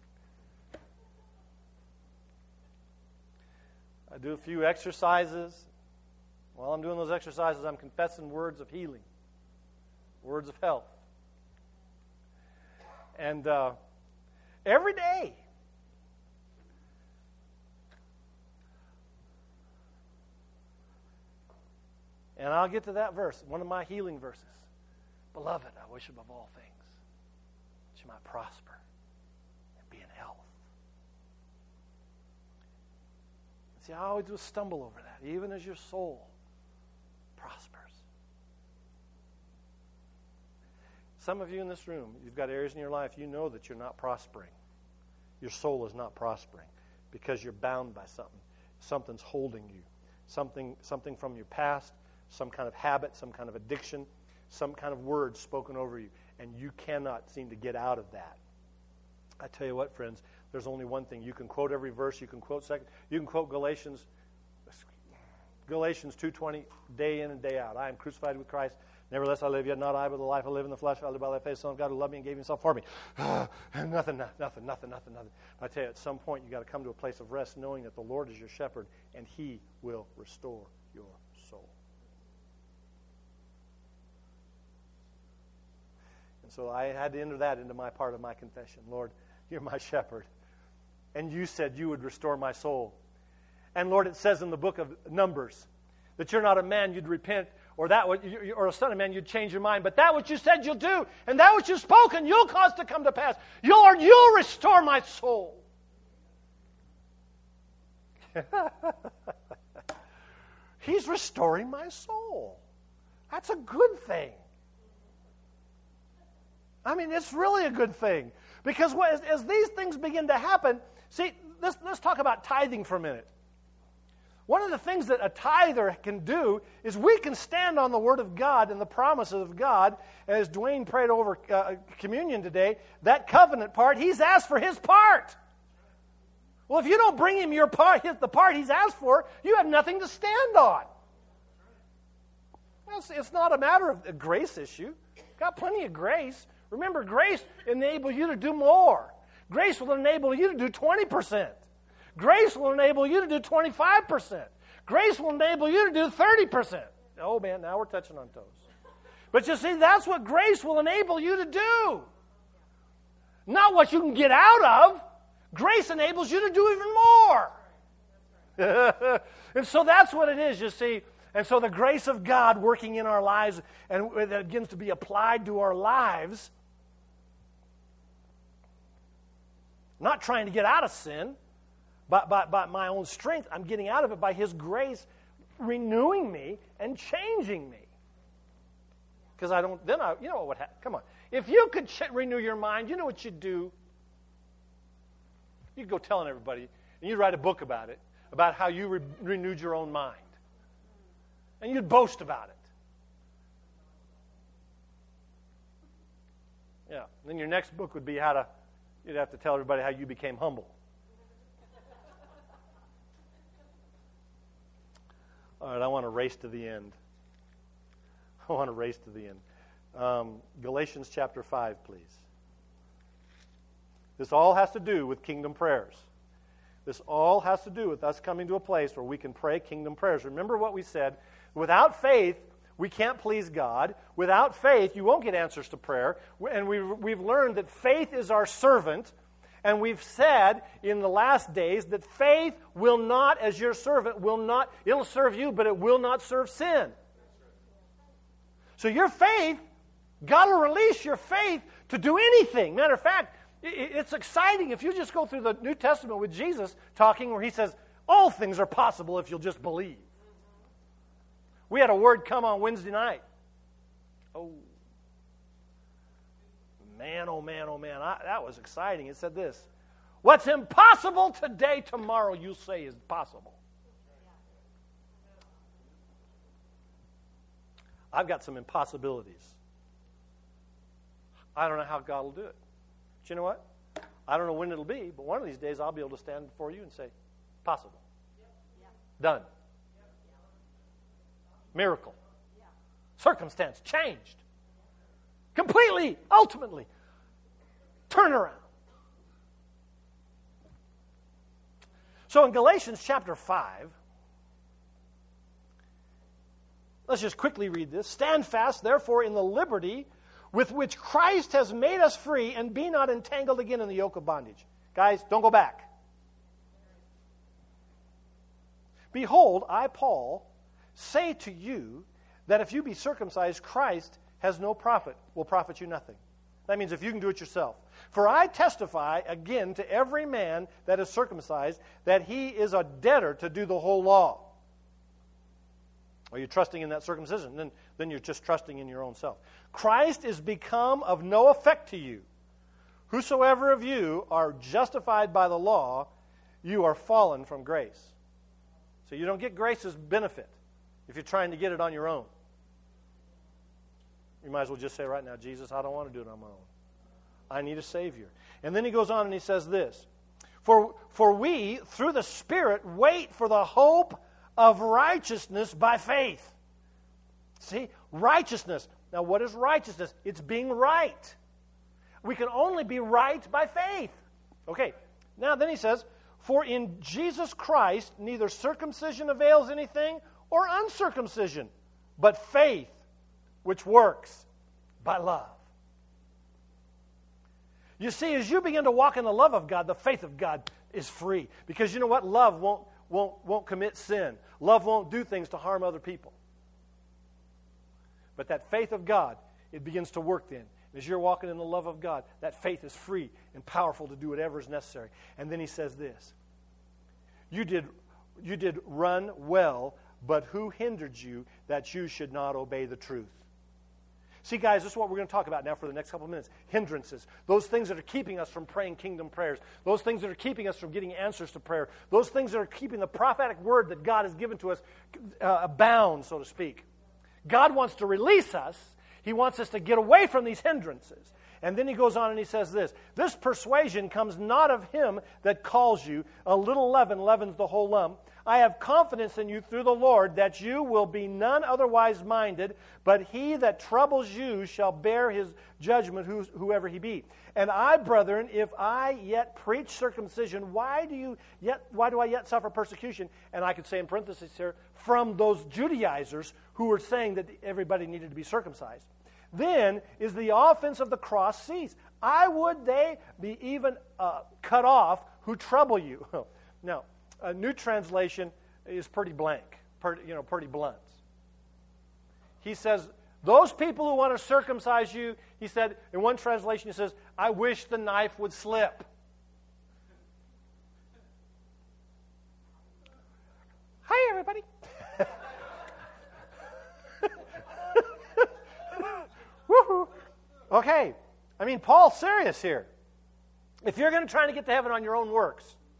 I do a few exercises. While I'm doing those exercises, I'm confessing words of healing, words of health, and uh, every day. And I'll get to that verse, one of my healing verses. Beloved, I wish above all things that you might prosper and be in health. See, I always do stumble over that, even as your soul prospers. Some of you in this room, you've got areas in your life you know that you're not prospering. Your soul is not prospering because you're bound by something. Something's holding you. Something, something from your past, some kind of habit, some kind of addiction, some kind of word spoken over you, and you cannot seem to get out of that. I tell you what, friends, there's only one thing. You can quote every verse. You can quote second. You can quote Galatians, Galatians two twenty, day in and day out. I am crucified with Christ. Nevertheless, I live, yet not I, but the life I live in the flesh. I live by the faith of the Son of God who loved me and gave himself for me. nothing, nothing, nothing, nothing, nothing. I tell you, at some point, you've got to come to a place of rest, knowing that the Lord is your shepherd, and He will restore your soul. And so I had to enter that into my part of my confession. Lord, you're my shepherd. And you said you would restore my soul. And Lord, it says in the book of Numbers that you're not a man, you'd repent, or that or a son of man, you'd change your mind. But that which you said you'll do, and that which you've spoken, you'll cause to come to pass. Lord, you'll restore my soul. He's restoring my soul. That's a good thing. I mean, it's really a good thing. Because as, as these things begin to happen, see, let's, let's talk about tithing for a minute. One of the things that a tither can do is we can stand on the Word of God and the promises of God. As Dwayne prayed over uh, communion today, that covenant part, he's asked for his part. Well, if you don't bring him your part, the part he's asked for, you have nothing to stand on. Well, it's, it's not a matter of a grace issue. Got plenty of grace. Remember, grace enables you to do more. Grace will enable you to do twenty percent. Grace will enable you to do twenty-five percent. Grace will enable you to do thirty percent. Oh, man, now we're touching on toes. But you see, that's what grace will enable you to do. Not what you can get out of. Grace enables you to do even more. And so that's what it is, you see. And so the grace of God working in our lives, and that begins to be applied to our lives, not trying to get out of sin by, by, by my own strength. I'm getting out of it by His grace renewing me and changing me. Because I don't, then I, you know what would happen? Come on. If you could ch- renew your mind, you know what you'd do? You'd go telling everybody, and you'd write a book about it, about how you re- renewed your own mind. And you'd boast about it. Yeah. And then your next book would be how to, you'd have to tell everybody how you became humble. All right, I want to race to the end. I want to race to the end. Um, Galatians chapter five, please. This all has to do with kingdom prayers. This all has to do with us coming to a place where we can pray kingdom prayers. Remember what we said. Without faith, we can't please God. Without faith, you won't get answers to prayer. And we've, we've learned that faith is our servant. And we've said in the last days that faith will not, as your servant, will not, it'll serve you, but it will not serve sin. So your faith, God will release your faith to do anything. Matter of fact, it's exciting if you just go through the New Testament with Jesus talking where he says, all things are possible if you'll just believe. We had a word come on Wednesday night. Oh, man, oh man, oh man, I, that was exciting. It said this, what's impossible today, tomorrow you'll say is possible. I've got some impossibilities. I don't know how God will do it. But you know what? I don't know when it'll be, but one of these days I'll be able to stand before you and say, possible. Done. Miracle. Circumstance changed. Completely, ultimately. Turn around. So in Galatians chapter five, let's just quickly read this. Stand fast, therefore, in the liberty with which Christ has made us free, and be not entangled again in the yoke of bondage. Guys, don't go back. Behold, I, Paul, say to you that if you be circumcised, Christ has no profit, will profit you nothing. That means if you can do it yourself. For I testify again to every man that is circumcised that he is a debtor to do the whole law. Are you trusting in that circumcision? Then, then you're just trusting in your own self. Christ is become of no effect to you. Whosoever of you are justified by the law, you are fallen from grace. So you don't get grace's benefit if you're trying to get it on your own. You might as well just say right now, Jesus, I don't want to do it on my own. I need a Savior. And then he goes on and he says this, For, for we, through the Spirit, wait for the hope of righteousness by faith. See, righteousness. Now, what is righteousness? It's being right. We can only be right by faith. Okay, now then he says, For in Jesus Christ neither circumcision avails anything or uncircumcision, but faith which works by love. You see, as you begin to walk in the love of God, the faith of God is free. Because you know what? Love won't, won't, won't commit sin. Love won't do things to harm other people. But that faith of God, it begins to work then. As you're walking in the love of God, that faith is free and powerful to do whatever is necessary. And then he says this, You did, you did run well, but who hindered you that you should not obey the truth? See, guys, this is what we're going to talk about now for the next couple of minutes. Hindrances. Those things that are keeping us from praying kingdom prayers. Those things that are keeping us from getting answers to prayer. Those things that are keeping the prophetic word that God has given to us uh, abound, so to speak. God wants to release us. He wants us to get away from these hindrances. And then he goes on and he says this, This persuasion comes not of him that calls you. A little leaven leavens the whole lump. I have confidence in you through the Lord that you will be none otherwise minded, but he that troubles you shall bear his judgment, whoever he be. And I, brethren, if I yet preach circumcision, why do you yet? Why do I yet suffer persecution? And I could say in parentheses here, from those Judaizers who were saying that everybody needed to be circumcised. Then is the offense of the cross ceased. I would they be even uh, cut off who trouble you. Now, a new translation is pretty blank, pretty, you know, pretty blunt. He says, those people who want to circumcise you, he said, in one translation he says, I wish the knife would slip. Hi, everybody. Woohoo! Okay, I mean, Paul's serious here. If you're going to try to get to heaven on your own works,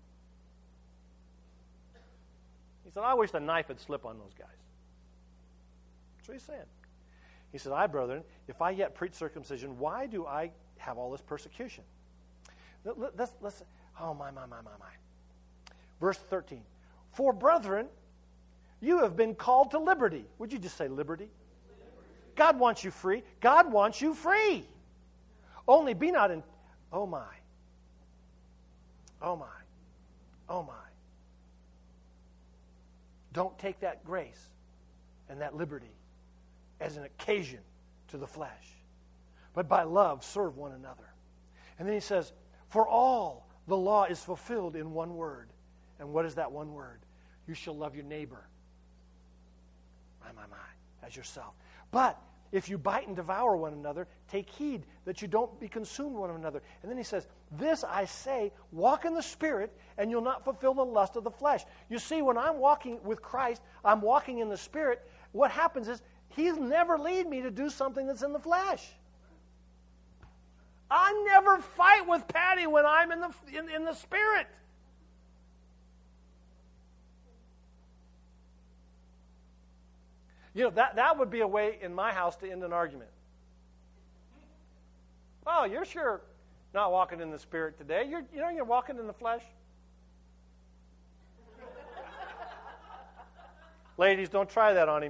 he said, I wish the knife would slip on those guys. That's what he's saying. He said, I, brethren, if I yet preach circumcision, why do I have all this persecution? Let's, let's, oh, my, my, my, my, my. Verse thirteen. For, brethren, you have been called to liberty. Would you just say liberty? God wants you free. God wants you free. Only be not in, oh my. Oh my. Oh my. Don't take that grace and that liberty as an occasion to the flesh, but by love serve one another. And then he says, for all the law is fulfilled in one word. And what is that one word? You shall love your neighbor, my, my, my, as yourself. But if you bite and devour one another, take heed that you don't be consumed one another. And then he says, this I say, walk in the Spirit, and you'll not fulfill the lust of the flesh. You see, when I'm walking with Christ, I'm walking in the Spirit. What happens is, He's never lead me to do something that's in the flesh. I never fight with Patty when I'm in the in, in the Spirit. You know, that, that would be a way in my house to end an argument. Oh, you're sure not walking in the Spirit today. You're, you know you're walking in the flesh. Ladies, don't try that on him.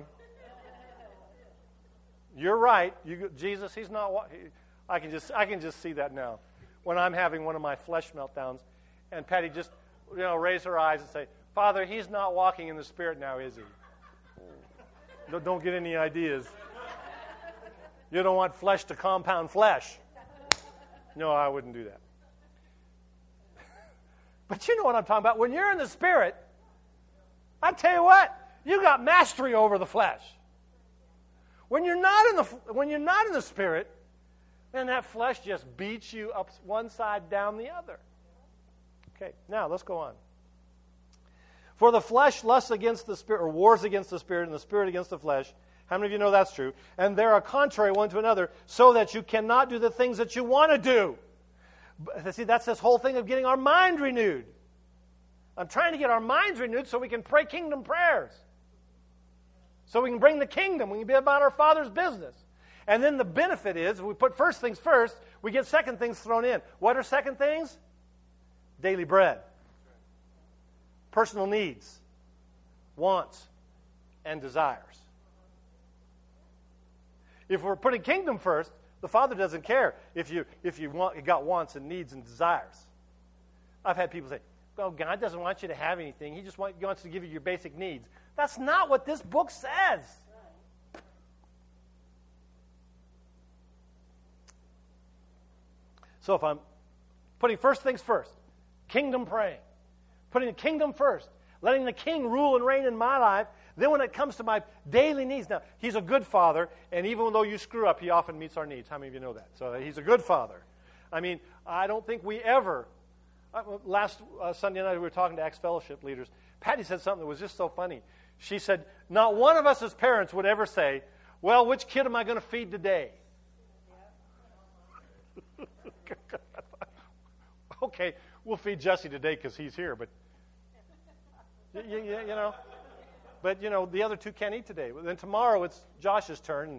You're right. You, Jesus, he's not. He, I can just, I can just see that now. When I'm having one of my flesh meltdowns, and Patty just, you know, raise her eyes and say, "Father, he's not walking in the Spirit now, is he?" Don't, don't get any ideas. You don't want flesh to compound flesh. No, I wouldn't do that. But you know what I'm talking about. When you're in the Spirit, I tell you what, you got mastery over the flesh. When you're not in the when you're not in the Spirit, then that flesh just beats you up one side, down the other. Okay, now let's go on. For the flesh lusts against the Spirit, or wars against the Spirit, and the Spirit against the flesh. How many of you know that's true? And they are contrary one to another, so that you cannot do the things that you want to do. But, see, that's this whole thing of getting our mind renewed. I'm trying to get our minds renewed so we can pray kingdom prayers. So we can bring the kingdom. We can be about our Father's business. And then the benefit is, if we put first things first, we get second things thrown in. What are second things? Daily bread. Personal needs, wants, and desires. If we're putting kingdom first, the Father doesn't care if you if you want you got wants and needs and desires. I've had people say, "Well, God doesn't want you to have anything. He just want, he wants to give you your basic needs." That's not what this book says. So if I'm putting first things first, kingdom praying, putting the kingdom first, letting the king rule and reign in my life, then when it comes to my daily needs, now, he's a good father, and even though you screw up, he often meets our needs. How many of you know that? So he's a good father. I mean, I don't think we ever, uh, last uh, Sunday night we were talking to ex-fellowship leaders. Patty said something that was just so funny. She said, not one of us as parents would ever say, well, which kid am I going to feed today? Okay, we'll feed Jesse today because he's here, but, you, you, you know, but, you know, the other two can't eat today. Then tomorrow it's Josh's turn.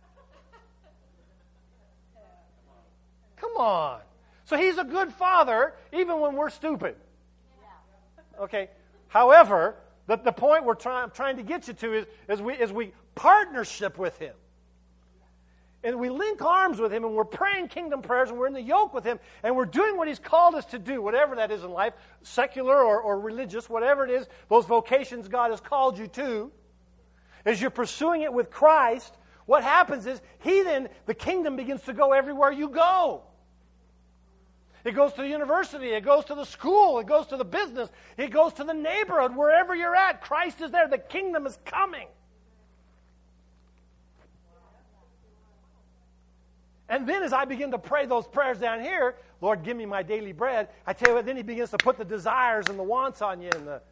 Come on. So he's a good father even when we're stupid. Okay, however, the, the point we're try, trying to get you to is, is, we, is we partnership with him. And we link arms with him, and we're praying kingdom prayers, and we're in the yoke with him, and we're doing what he's called us to do, whatever that is in life, secular or, or religious, whatever it is, those vocations God has called you to. As you're pursuing it with Christ, what happens is, he then, the kingdom begins to go everywhere you go. It goes to the university, it goes to the school, it goes to the business, it goes to the neighborhood, wherever you're at. Christ is there. The kingdom is coming. And then as I begin to pray those prayers down here, Lord, give me my daily bread, I tell you what, then he begins to put the desires and the wants on you. And the...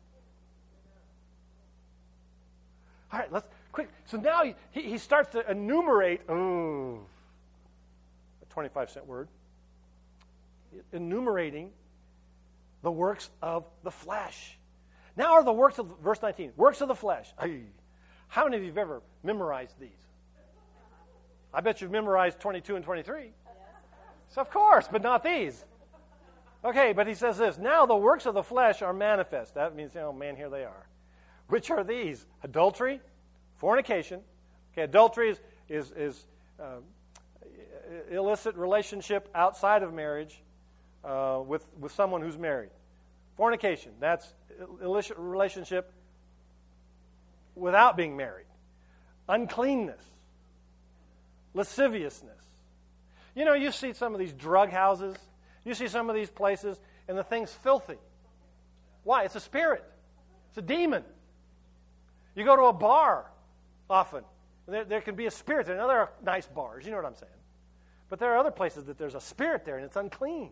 All right, let's, quick. So now he, he starts to enumerate, oh, a twenty-five cent word, enumerating the works of the flesh. Now are the works of, verse nineteen, works of the flesh. How many of you have ever memorized these? I bet you've memorized twenty-two and twenty-three. Yes. So of course, but not these. Okay, but he says this, now the works of the flesh are manifest. That means, oh man, here they are. Which are these? Adultery, fornication. Okay, adultery is, is, is uh, illicit relationship outside of marriage. uh, with, with someone who's married. Fornication, that's illicit relationship without being married. Uncleanness. Lasciviousness. You know, you see some of these drug houses, you see some of these places, and the thing's filthy. Why? It's a spirit. It's a demon. You go to a bar often. There, there can be a spirit there. Now, there are nice bars, you know what I'm saying. But there are other places that there's a spirit there, and it's unclean.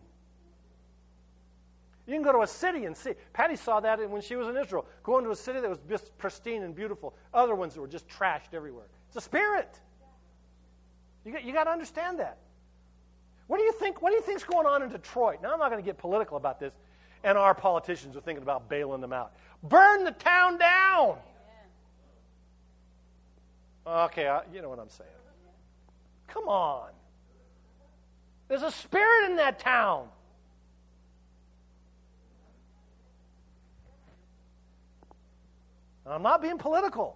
You can go to a city and see. Patty saw that when she was in Israel. Go into a city that was just pristine and beautiful. Other ones that were just trashed everywhere. It's a spirit. You got, you got to understand that. What do you think? What do you think's going on in Detroit? Now, I'm not going to get political about this, and our politicians are thinking about bailing them out. Burn the town down. Okay, I, you know what I'm saying. Come on. There's a spirit in that town. And I'm not being political.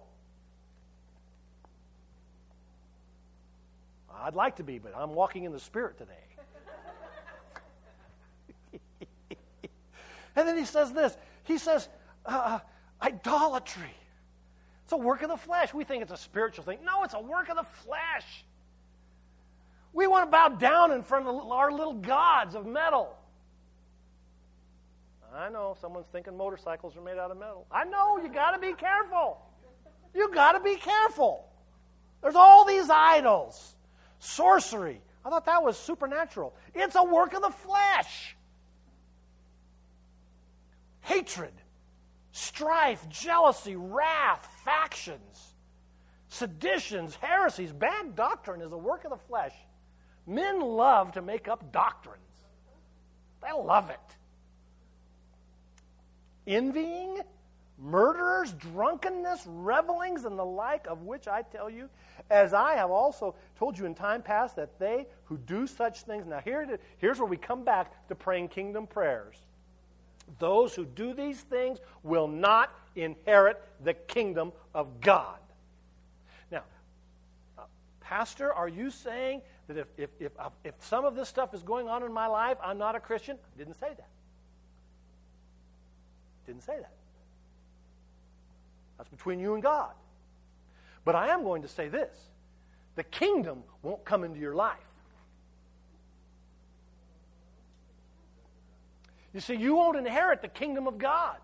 I'd like to be, but I'm walking in the Spirit today. And then he says this. He says, uh, idolatry. It's a work of the flesh. We think it's a spiritual thing. No, it's a work of the flesh. We want to bow down in front of our little gods of metal. I know, someone's thinking motorcycles are made out of metal. I know, you got to be careful. You got to be careful. There's all these idols. Sorcery. I thought that was supernatural. It's a work of the flesh. Hatred, strife, jealousy, wrath, factions, seditions, heresies. Bad doctrine is a work of the flesh. Men love to make up doctrines. They love it. Envying, murderers, drunkenness, revelings, and the like, of which I tell you, as I have also told you in time past, that they who do such things. Now here it is, here's where we come back to praying kingdom prayers. Those who do these things will not inherit the kingdom of God. Now, uh, Pastor, are you saying that if, if, if, uh, if some of this stuff is going on in my life, I'm not a Christian? I didn't say that. Didn't say that. That's between you and God. But I am going to say this. The kingdom won't come into your life. You see, you won't inherit the kingdom of God.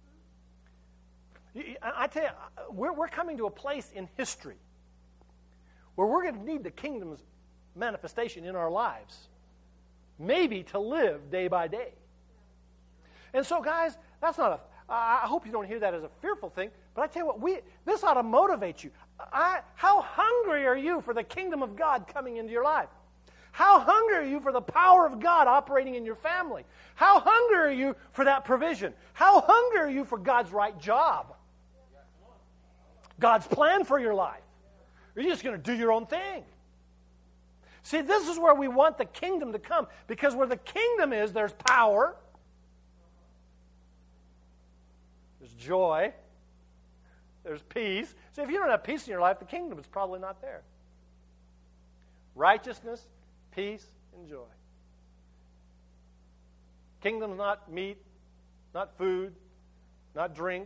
I tell you, we're, we're coming to a place in history where we're going to need the kingdom's manifestation in our lives, maybe to live day by day. And so, guys, that's not a, I hope you don't hear that as a fearful thing, but I tell you what, we, this ought to motivate you. I, how hungry are you for the kingdom of God coming into your life? How hungry are you for the power of God operating in your family? How hungry are you for that provision? How hungry are you for God's right job? God's plan for your life? Or are you just going to do your own thing? See, this is where we want the kingdom to come, because where the kingdom is, there's power, there's joy, there's peace. See, if you don't have peace in your life, the kingdom is probably not there. Righteousness, peace, and joy. Kingdom's not meat, not food, not drink,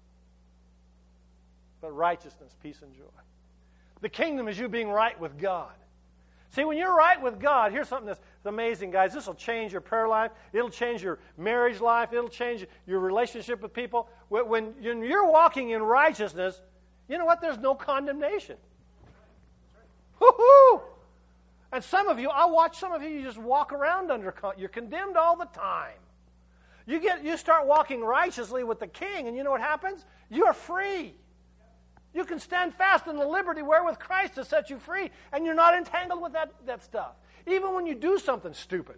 but righteousness, peace, and joy. The kingdom is you being right with God. See, when you're right with God, here's something that's amazing, guys. This will change your prayer life. It'll change your marriage life. It'll change your relationship with people. When you're walking in righteousness, you know what? There's no condemnation. Woo-hoo! And some of you, I watch some of you, you just walk around under, you're condemned all the time. You get, you start walking righteously with the King, and you know what happens? You are free. You can stand fast in the liberty wherewith Christ has set you free, and you're not entangled with that, that stuff. Even when you do something stupid.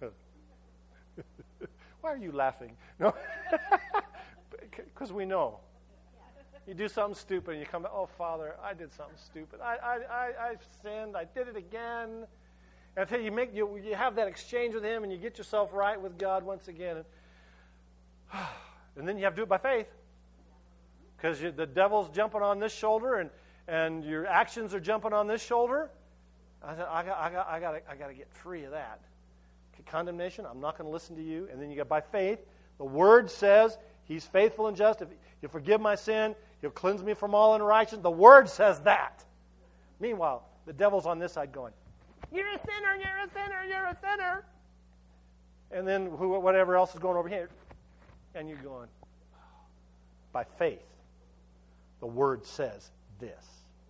Why are you laughing? No, because we know. You do something stupid, and you come back, oh, Father, I did something stupid. I, I, I, I sinned. I did it again. And I tell you, you, make, you, you have that exchange with Him, and you get yourself right with God once again. And, and then you have to do it by faith. Because the devil's jumping on this shoulder, and, and your actions are jumping on this shoulder. I said, I got, I got, I got, I got to get free of that. condemnation. I'm not going to listen to you. And then you get by faith. The Word says He's faithful and just. If He'll forgive my sin, He'll cleanse me from all unrighteousness. The Word says that. Meanwhile, the devil's on this side going, you're a sinner, you're a sinner, you're a sinner. And then who, whatever else is going over here. And you're going, by faith, the Word says this.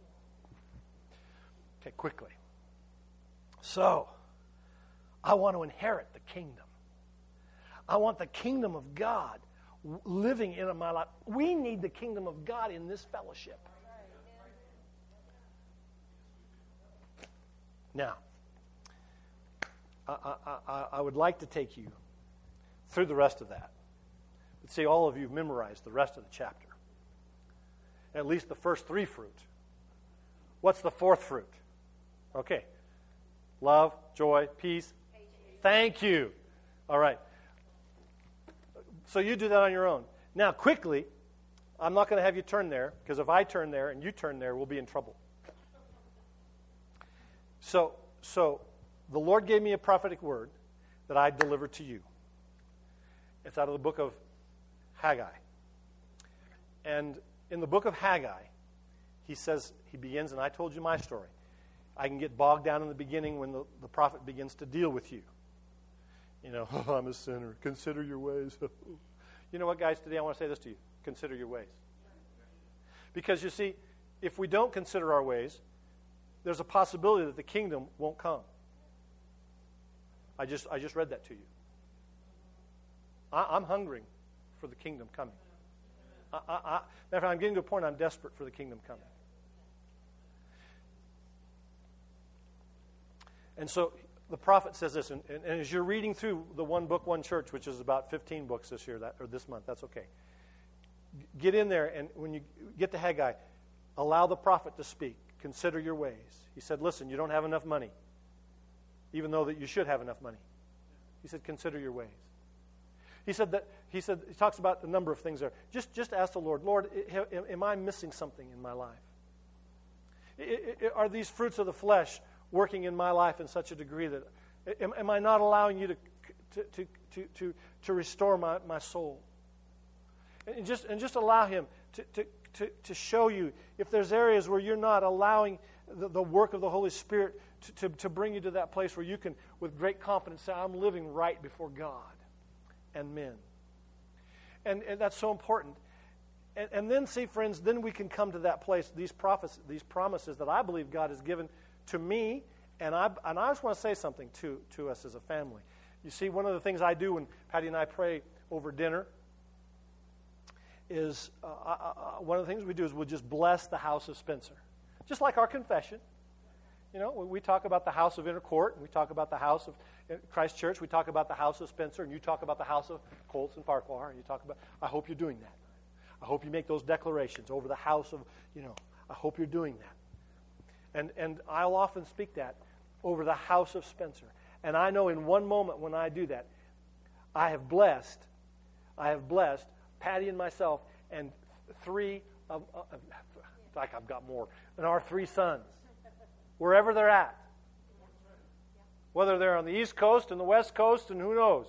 Okay, quickly. So, I want to inherit the kingdom. I want the kingdom of God living in my life. We need the kingdom of God in this fellowship. Now, I, I, I, I would like to take you through the rest of that. But see, all of you have memorized the rest of the chapter. At least the first three fruits. What's the fourth fruit? Okay. Love, joy, peace. Thank you. All right. So you do that on your own. Now, quickly, I'm not going to have you turn there, because if I turn there and you turn there, we'll be in trouble. So, so the Lord gave me a prophetic word that I delivered to you. It's out of the book of Haggai. And in the book of Haggai, he says, he begins, and I told you my story. I can get bogged down in the beginning when the, the prophet begins to deal with you. You know, oh, I'm a sinner. Consider your ways. You know what, guys? Today I want to say this to you. Consider your ways. Because, you see, if we don't consider our ways, there's a possibility that the kingdom won't come. I just I just read that to you. I, I'm hungering for the kingdom coming. I, I, I, matter of fact, I'm getting to a point I'm desperate for the kingdom coming. And so the prophet says this, and, and, and as you're reading through the One Book, One Church, which is about fifteen books this year, that, or this month, that's okay. Get in there, and when you get to Haggai, allow the prophet to speak. Consider your ways. He said, listen, you don't have enough money, even though that you should have enough money. He said, consider your ways. He said that he said he talks about a number of things there. Just just ask the Lord, Lord, am I missing something in my life? Are these fruits of the flesh working in my life in such a degree that am, am I not allowing you to to to to, to restore my, my soul? And just and just allow Him to, to to to show you if there's areas where you're not allowing the, the work of the Holy Spirit to, to to bring you to that place where you can, with great confidence, say, I'm living right before God and men. And, and that's so important. And, and then, see, friends, then we can come to that place, these prophecies, these promises that I believe God has given to me, and I and I just want to say something to, to us as a family. You see, one of the things I do when Patty and I pray over dinner is, uh, uh, uh, one of the things we do is we'll just bless the house of Spencer. Just like our confession. You know, we talk about the house of Inner Court, and we talk about the house of Christ Church, we talk about the house of Spencer, and you talk about the house of Colts and Farquhar, and you talk about, I hope you're doing that. I hope you make those declarations over the house of, you know, I hope you're doing that. And and I'll often speak that over the house of Spencer. And I know in one moment when I do that, I have blessed, I have blessed Patty and myself and three of, uh, like I've got more, and our three sons, wherever they're at. Whether they're on the East Coast and the West Coast and who knows.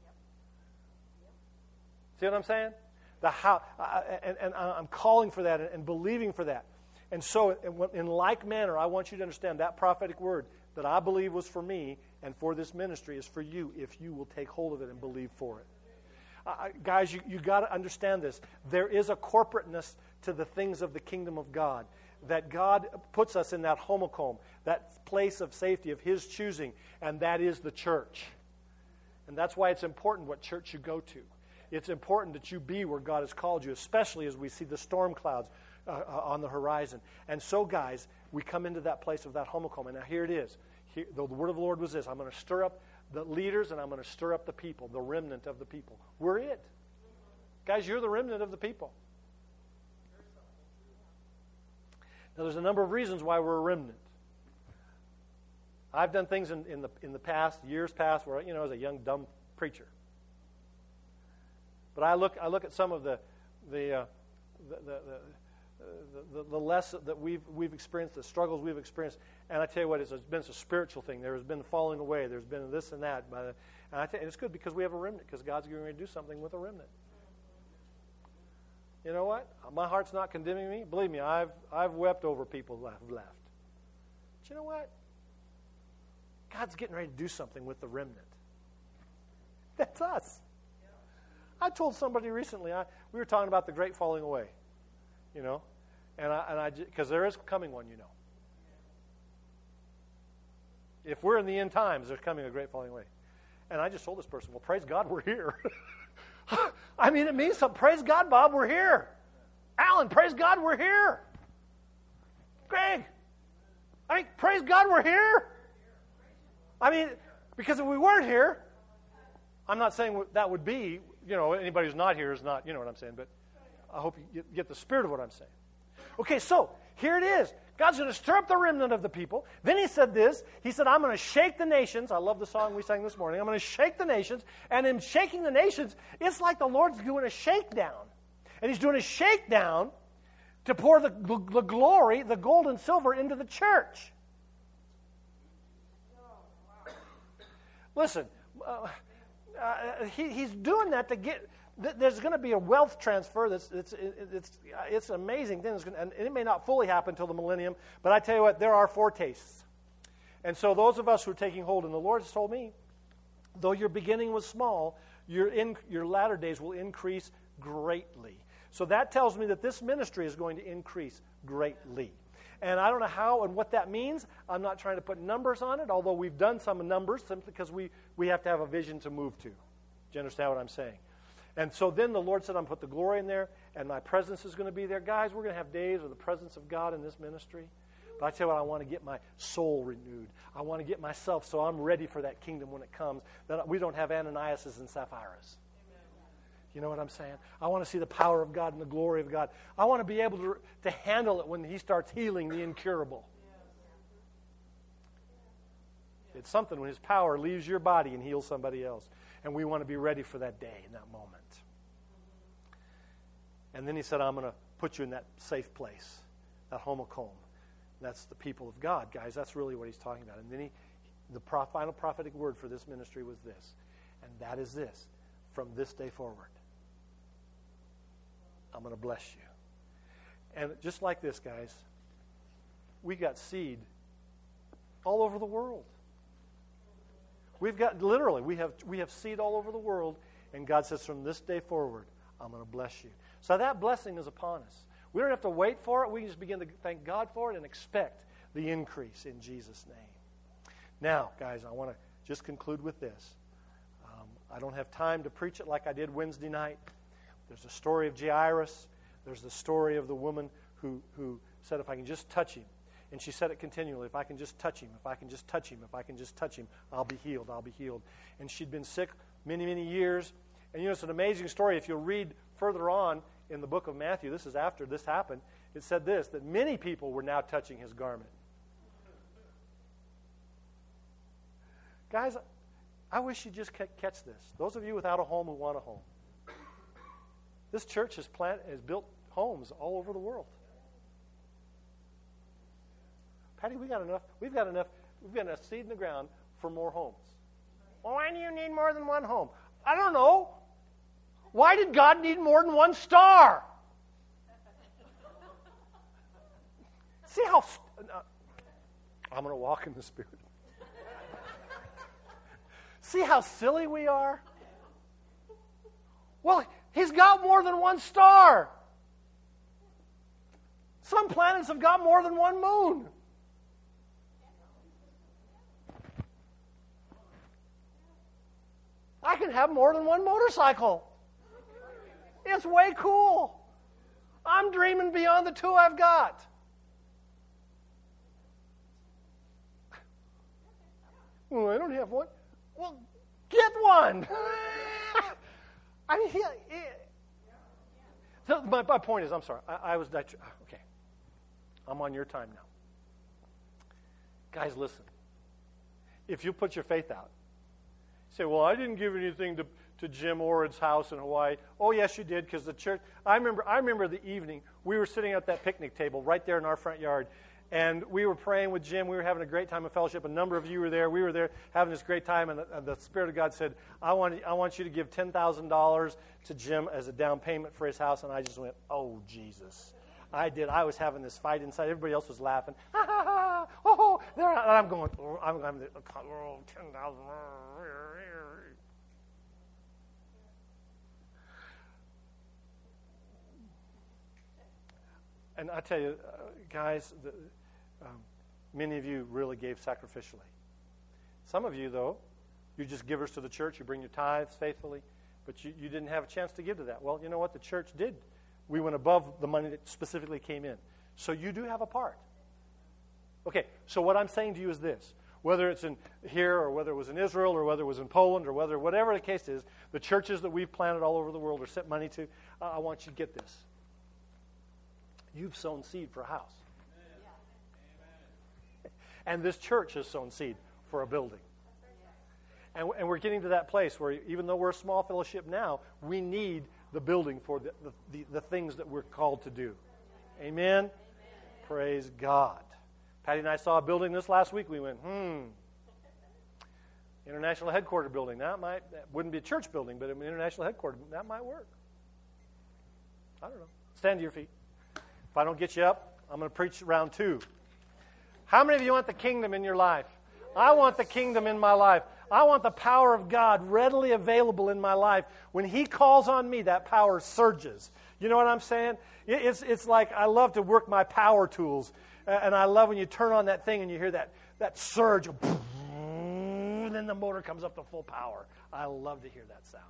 See what I'm saying? The how, uh, and, and I'm calling for that and, and believing for that. And so in like manner, I want you to understand that prophetic word that I believe was for me and for this ministry is for you if you will take hold of it and believe for it. Uh, guys, you, you got to understand this. There is a corporateness to the things of the kingdom of God. That God puts us in that homocomb, that place of safety of His choosing, and that is the church. And that's why it's important what church you go to. It's important that you be where God has called you, especially as we see the storm clouds uh, uh, on the horizon. And so, guys, we come into that place of that homocomb. And now here it is. Here, the word of the Lord was this. I'm going to stir up the leaders, and I'm going to stir up the people, the remnant of the people. We're it. Guys, you're the remnant of the people. Now, there's a number of reasons why we're a remnant. I've done things in, in the in the past, years past, where, you know, as a young, dumb preacher. But I look I look at some of the the uh, the, the, the, the, the less that we've, we've experienced, the struggles we've experienced. And I tell you what, it's, it's been a spiritual thing. There has been falling away. There's been this and that. By the, and I tell you, it's good because we have a remnant, because God's going to do something with a remnant. You know what? My heart's not condemning me. Believe me, I've, I've wept over people who have left. But you know what? God's getting ready to do something with the remnant. That's us. I told somebody recently, I, we were talking about the great falling away, you know, and I, and I, because there is coming one, you know. If we're in the end times, there's coming a great falling away. And I just told this person, well, praise God, we're here. I mean, it means something. Praise God, Bob, we're here. Alan, praise God, we're here. Greg, I mean, praise God, we're here. I mean, because if we weren't here, I'm not saying that would be, you know, anybody who's not here is not, you know what I'm saying, but I hope you get, get the spirit of what I'm saying. Okay, so here it is. God's going to stir up the remnant of the people. Then he said this. He said, I'm going to shake the nations. I love the song we sang this morning. I'm going to shake the nations. And in shaking the nations, it's like the Lord's doing a shakedown. And he's doing a shakedown to pour the, the, the glory, the gold and silver, into the church. Listen, uh, uh, he, he's doing that to get... There's going to be a wealth transfer. That's it's it's it's an amazing thing. It's gonna, and it may not fully happen until the millennium, but I tell you what, there are foretastes. And so those of us who are taking hold, and the Lord has told me, though your beginning was small, your in, your latter days will increase greatly. So that tells me that this ministry is going to increase greatly. And I don't know how and what that means. I'm not trying to put numbers on it, although we've done some numbers simply because we, we have to have a vision to move to. Do you understand what I'm saying? And so then the Lord said, I'm going to put the glory in there, and my presence is going to be there. Guys, we're going to have days of the presence of God in this ministry. But I tell you what, I want to get my soul renewed. I want to get myself so I'm ready for that kingdom when it comes, that we don't have Ananiases and Sapphires. You know what I'm saying? I want to see the power of God and the glory of God. I want to be able to, to handle it when he starts healing the incurable. It's something when his power leaves your body and heals somebody else. And we want to be ready for that day and that moment. And then he said, I'm going to put you in that safe place, that homocomb. That's the people of God, guys. That's really what he's talking about. And then he, the pro- final prophetic word for this ministry was this. And that is this. From this day forward, I'm going to bless you. And just like this, guys, we got seed all over the world. We've got, literally, we have we have seed all over the world, and God says, from this day forward, I'm going to bless you. So that blessing is upon us. We don't have to wait for it. We can just begin to thank God for it and expect the increase in Jesus' name. Now, guys, I want to just conclude with this. Um, I don't have time to preach it like I did Wednesday night. There's the story of Jairus. There's the story of the woman who, who said, if I can just touch him. And she said it continually, if I can just touch him, if I can just touch him, if I can just touch him, I'll be healed, I'll be healed. And she'd been sick many, many years. And you know, it's an amazing story. If you'll read further on in the book of Matthew, this is after this happened, it said this, that many people were now touching his garment. Guys, I wish you'd just catch this. Those of you without a home who want a home. This church has, plant, has built homes all over the world. Patty, we got enough. We've got enough. We've got enough seed in the ground for more homes. Well, why do you need more than one home? I don't know. Why did God need more than one star? See how... Uh, I'm going to walk in the Spirit. See how silly we are? Well, he's got more than one star. Some planets have got more than one moon. I can have more than one motorcycle. It's way cool. I'm dreaming beyond the two I've got. Well, I don't have one. Well, get one. I mean, he, he, so my, my point is, I'm sorry. I, I was, okay. I'm on your time now. Guys, listen. If you put your faith out, say, well, I didn't give anything to, to Jim Orad's house in Hawaii. Oh, yes, you did, because the church, I remember I remember the evening, we we were sitting at that picnic table right there in our front yard, and we were praying with Jim. We were having a great time of fellowship. A number of you were there. We were there having this great time, and the, and the Spirit of God said, I want, I want you to give ten thousand dollars to Jim as a down payment for his house. And I just went, oh, Jesus. I did. I was having this fight inside. Everybody else was laughing. Ha, ha, ha. Oh, there. And I'm going, oh, I'm going, oh, ten thousand dollars. And I tell you, uh, guys, the, um, many of you really gave sacrificially. Some of you, though, you're just givers to the church. You bring your tithes faithfully, but you, you didn't have a chance to give to that. Well, you know what? The church did. We went above the money that specifically came in. So you do have a part. Okay, so what I'm saying to you is this. Whether it's in here or whether it was in Israel or whether it was in Poland or whether whatever the case is, the churches that we've planted all over the world or sent money to, uh, I want you to get this. You've sown seed for a house. Amen. And this church has sown seed for a building. And, and we're getting to that place where even though we're a small fellowship now, we need the building for the, the, the, the things that we're called to do. Amen? Amen? Praise God. Patty and I saw a building this last week. We went, hmm. International headquarters building. That might that wouldn't be a church building, but an international headquarters, that might work. I don't know. Stand to your feet. If I don't get you up, I'm going to preach round two. How many of you want the kingdom in your life? I want the kingdom in my life. I want the power of God readily available in my life. When He calls on me, that power surges. You know what I'm saying? It's, it's like I love to work my power tools. And I love when you turn on that thing and you hear that, that surge. And then the motor comes up to full power. I love to hear that sound.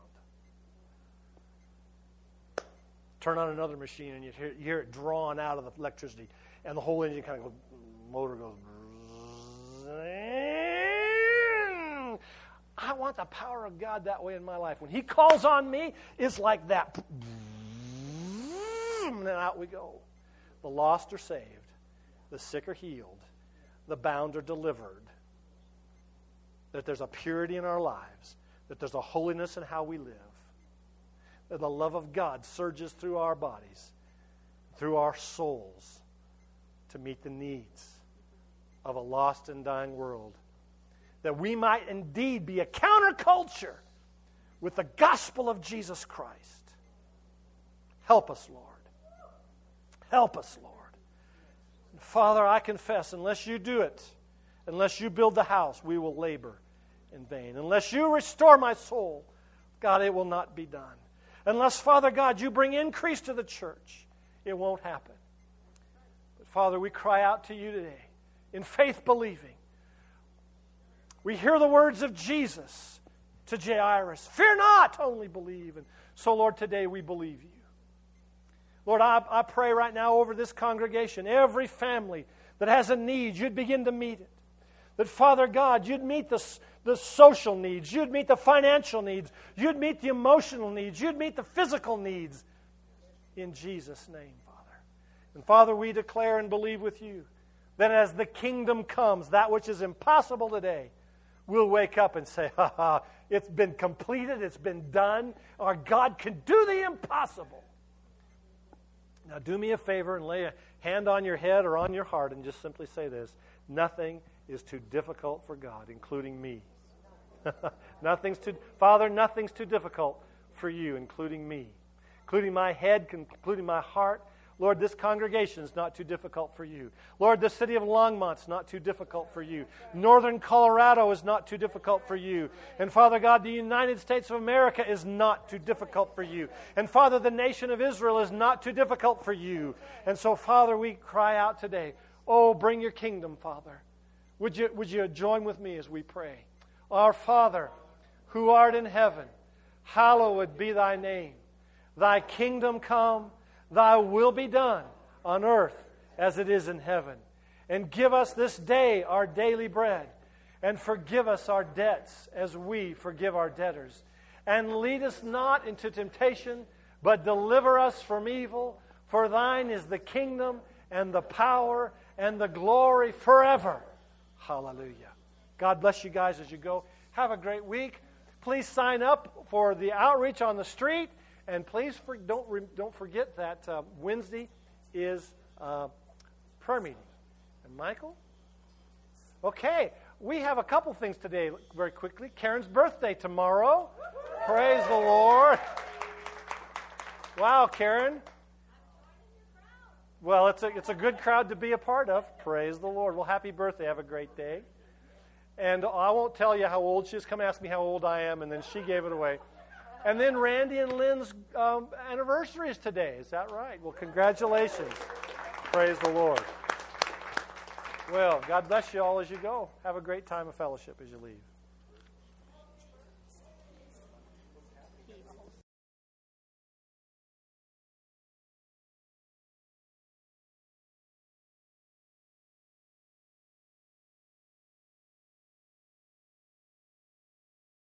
Turn on another machine and you hear, you hear it drawn out of the electricity. And the whole engine kind of goes, motor goes. I want the power of God that way in my life. When He calls on me, it's like that. And then out we go. The lost are saved. The sick are healed. The bound are delivered. That there's a purity in our lives. That there's a holiness in how we live. That the love of God surges through our bodies, through our souls, to meet the needs of a lost and dying world. That we might indeed be a counterculture with the gospel of Jesus Christ. Help us, Lord. Help us, Lord. And Father, I confess, unless you do it, unless you build the house, we will labor in vain. Unless you restore my soul, God, it will not be done. Unless, Father God, you bring increase to the church, it won't happen. But Father, we cry out to you today in faith believing. We hear the words of Jesus to Jairus. Fear not, only believe. And so, Lord, today we believe you. Lord, I, I pray right now over this congregation, every family that has a need, you'd begin to meet it. That, Father God, you'd meet the, the social needs, you'd meet the financial needs, you'd meet the emotional needs, you'd meet the physical needs. In Jesus' name, Father. And Father, we declare and believe with you that as the kingdom comes, that which is impossible today, we'll wake up and say, ha ha, it's been completed, it's been done. Our God can do the impossible. Now do me a favor and lay a hand on your head or on your heart and just simply say this. Nothing is too difficult for God, including me. Nothing's too, Father, nothing's too difficult for you, including me. Including my head, including my heart. Lord, this congregation is not too difficult for you. Lord, the city of Longmont's not too difficult for you. Northern Colorado is not too difficult for you. And Father God, the United States of America is not too difficult for you. And Father, the nation of Israel is not too difficult for you. And so, Father, we cry out today, oh, bring your kingdom, Father. Would you, would you join with me as we pray? Our Father, who art in heaven, hallowed be thy name. Thy kingdom come, thy will be done on earth as it is in heaven. And give us this day our daily bread. And forgive us our debts as we forgive our debtors. And lead us not into temptation, but deliver us from evil. For thine is the kingdom and the power and the glory forever. Hallelujah. God bless you guys as you go. Have a great week. Please sign up for the outreach on the street. And please for, don't, don't forget that uh, Wednesday is uh, prayer meeting. And Michael? Okay, we have a couple things today very quickly. Karen's birthday tomorrow. Praise the Lord. Wow, Karen. Well, it's a, it's a good crowd to be a part of. Praise the Lord. Well, happy birthday. Have a great day. And I won't tell you how old she is. Come ask me how old I am, and then she gave it away. And then Randy and Lynn's um, anniversary is today. Is that right? Well, congratulations. Praise the Lord. Well, God bless you all as you go. Have a great time of fellowship as you leave.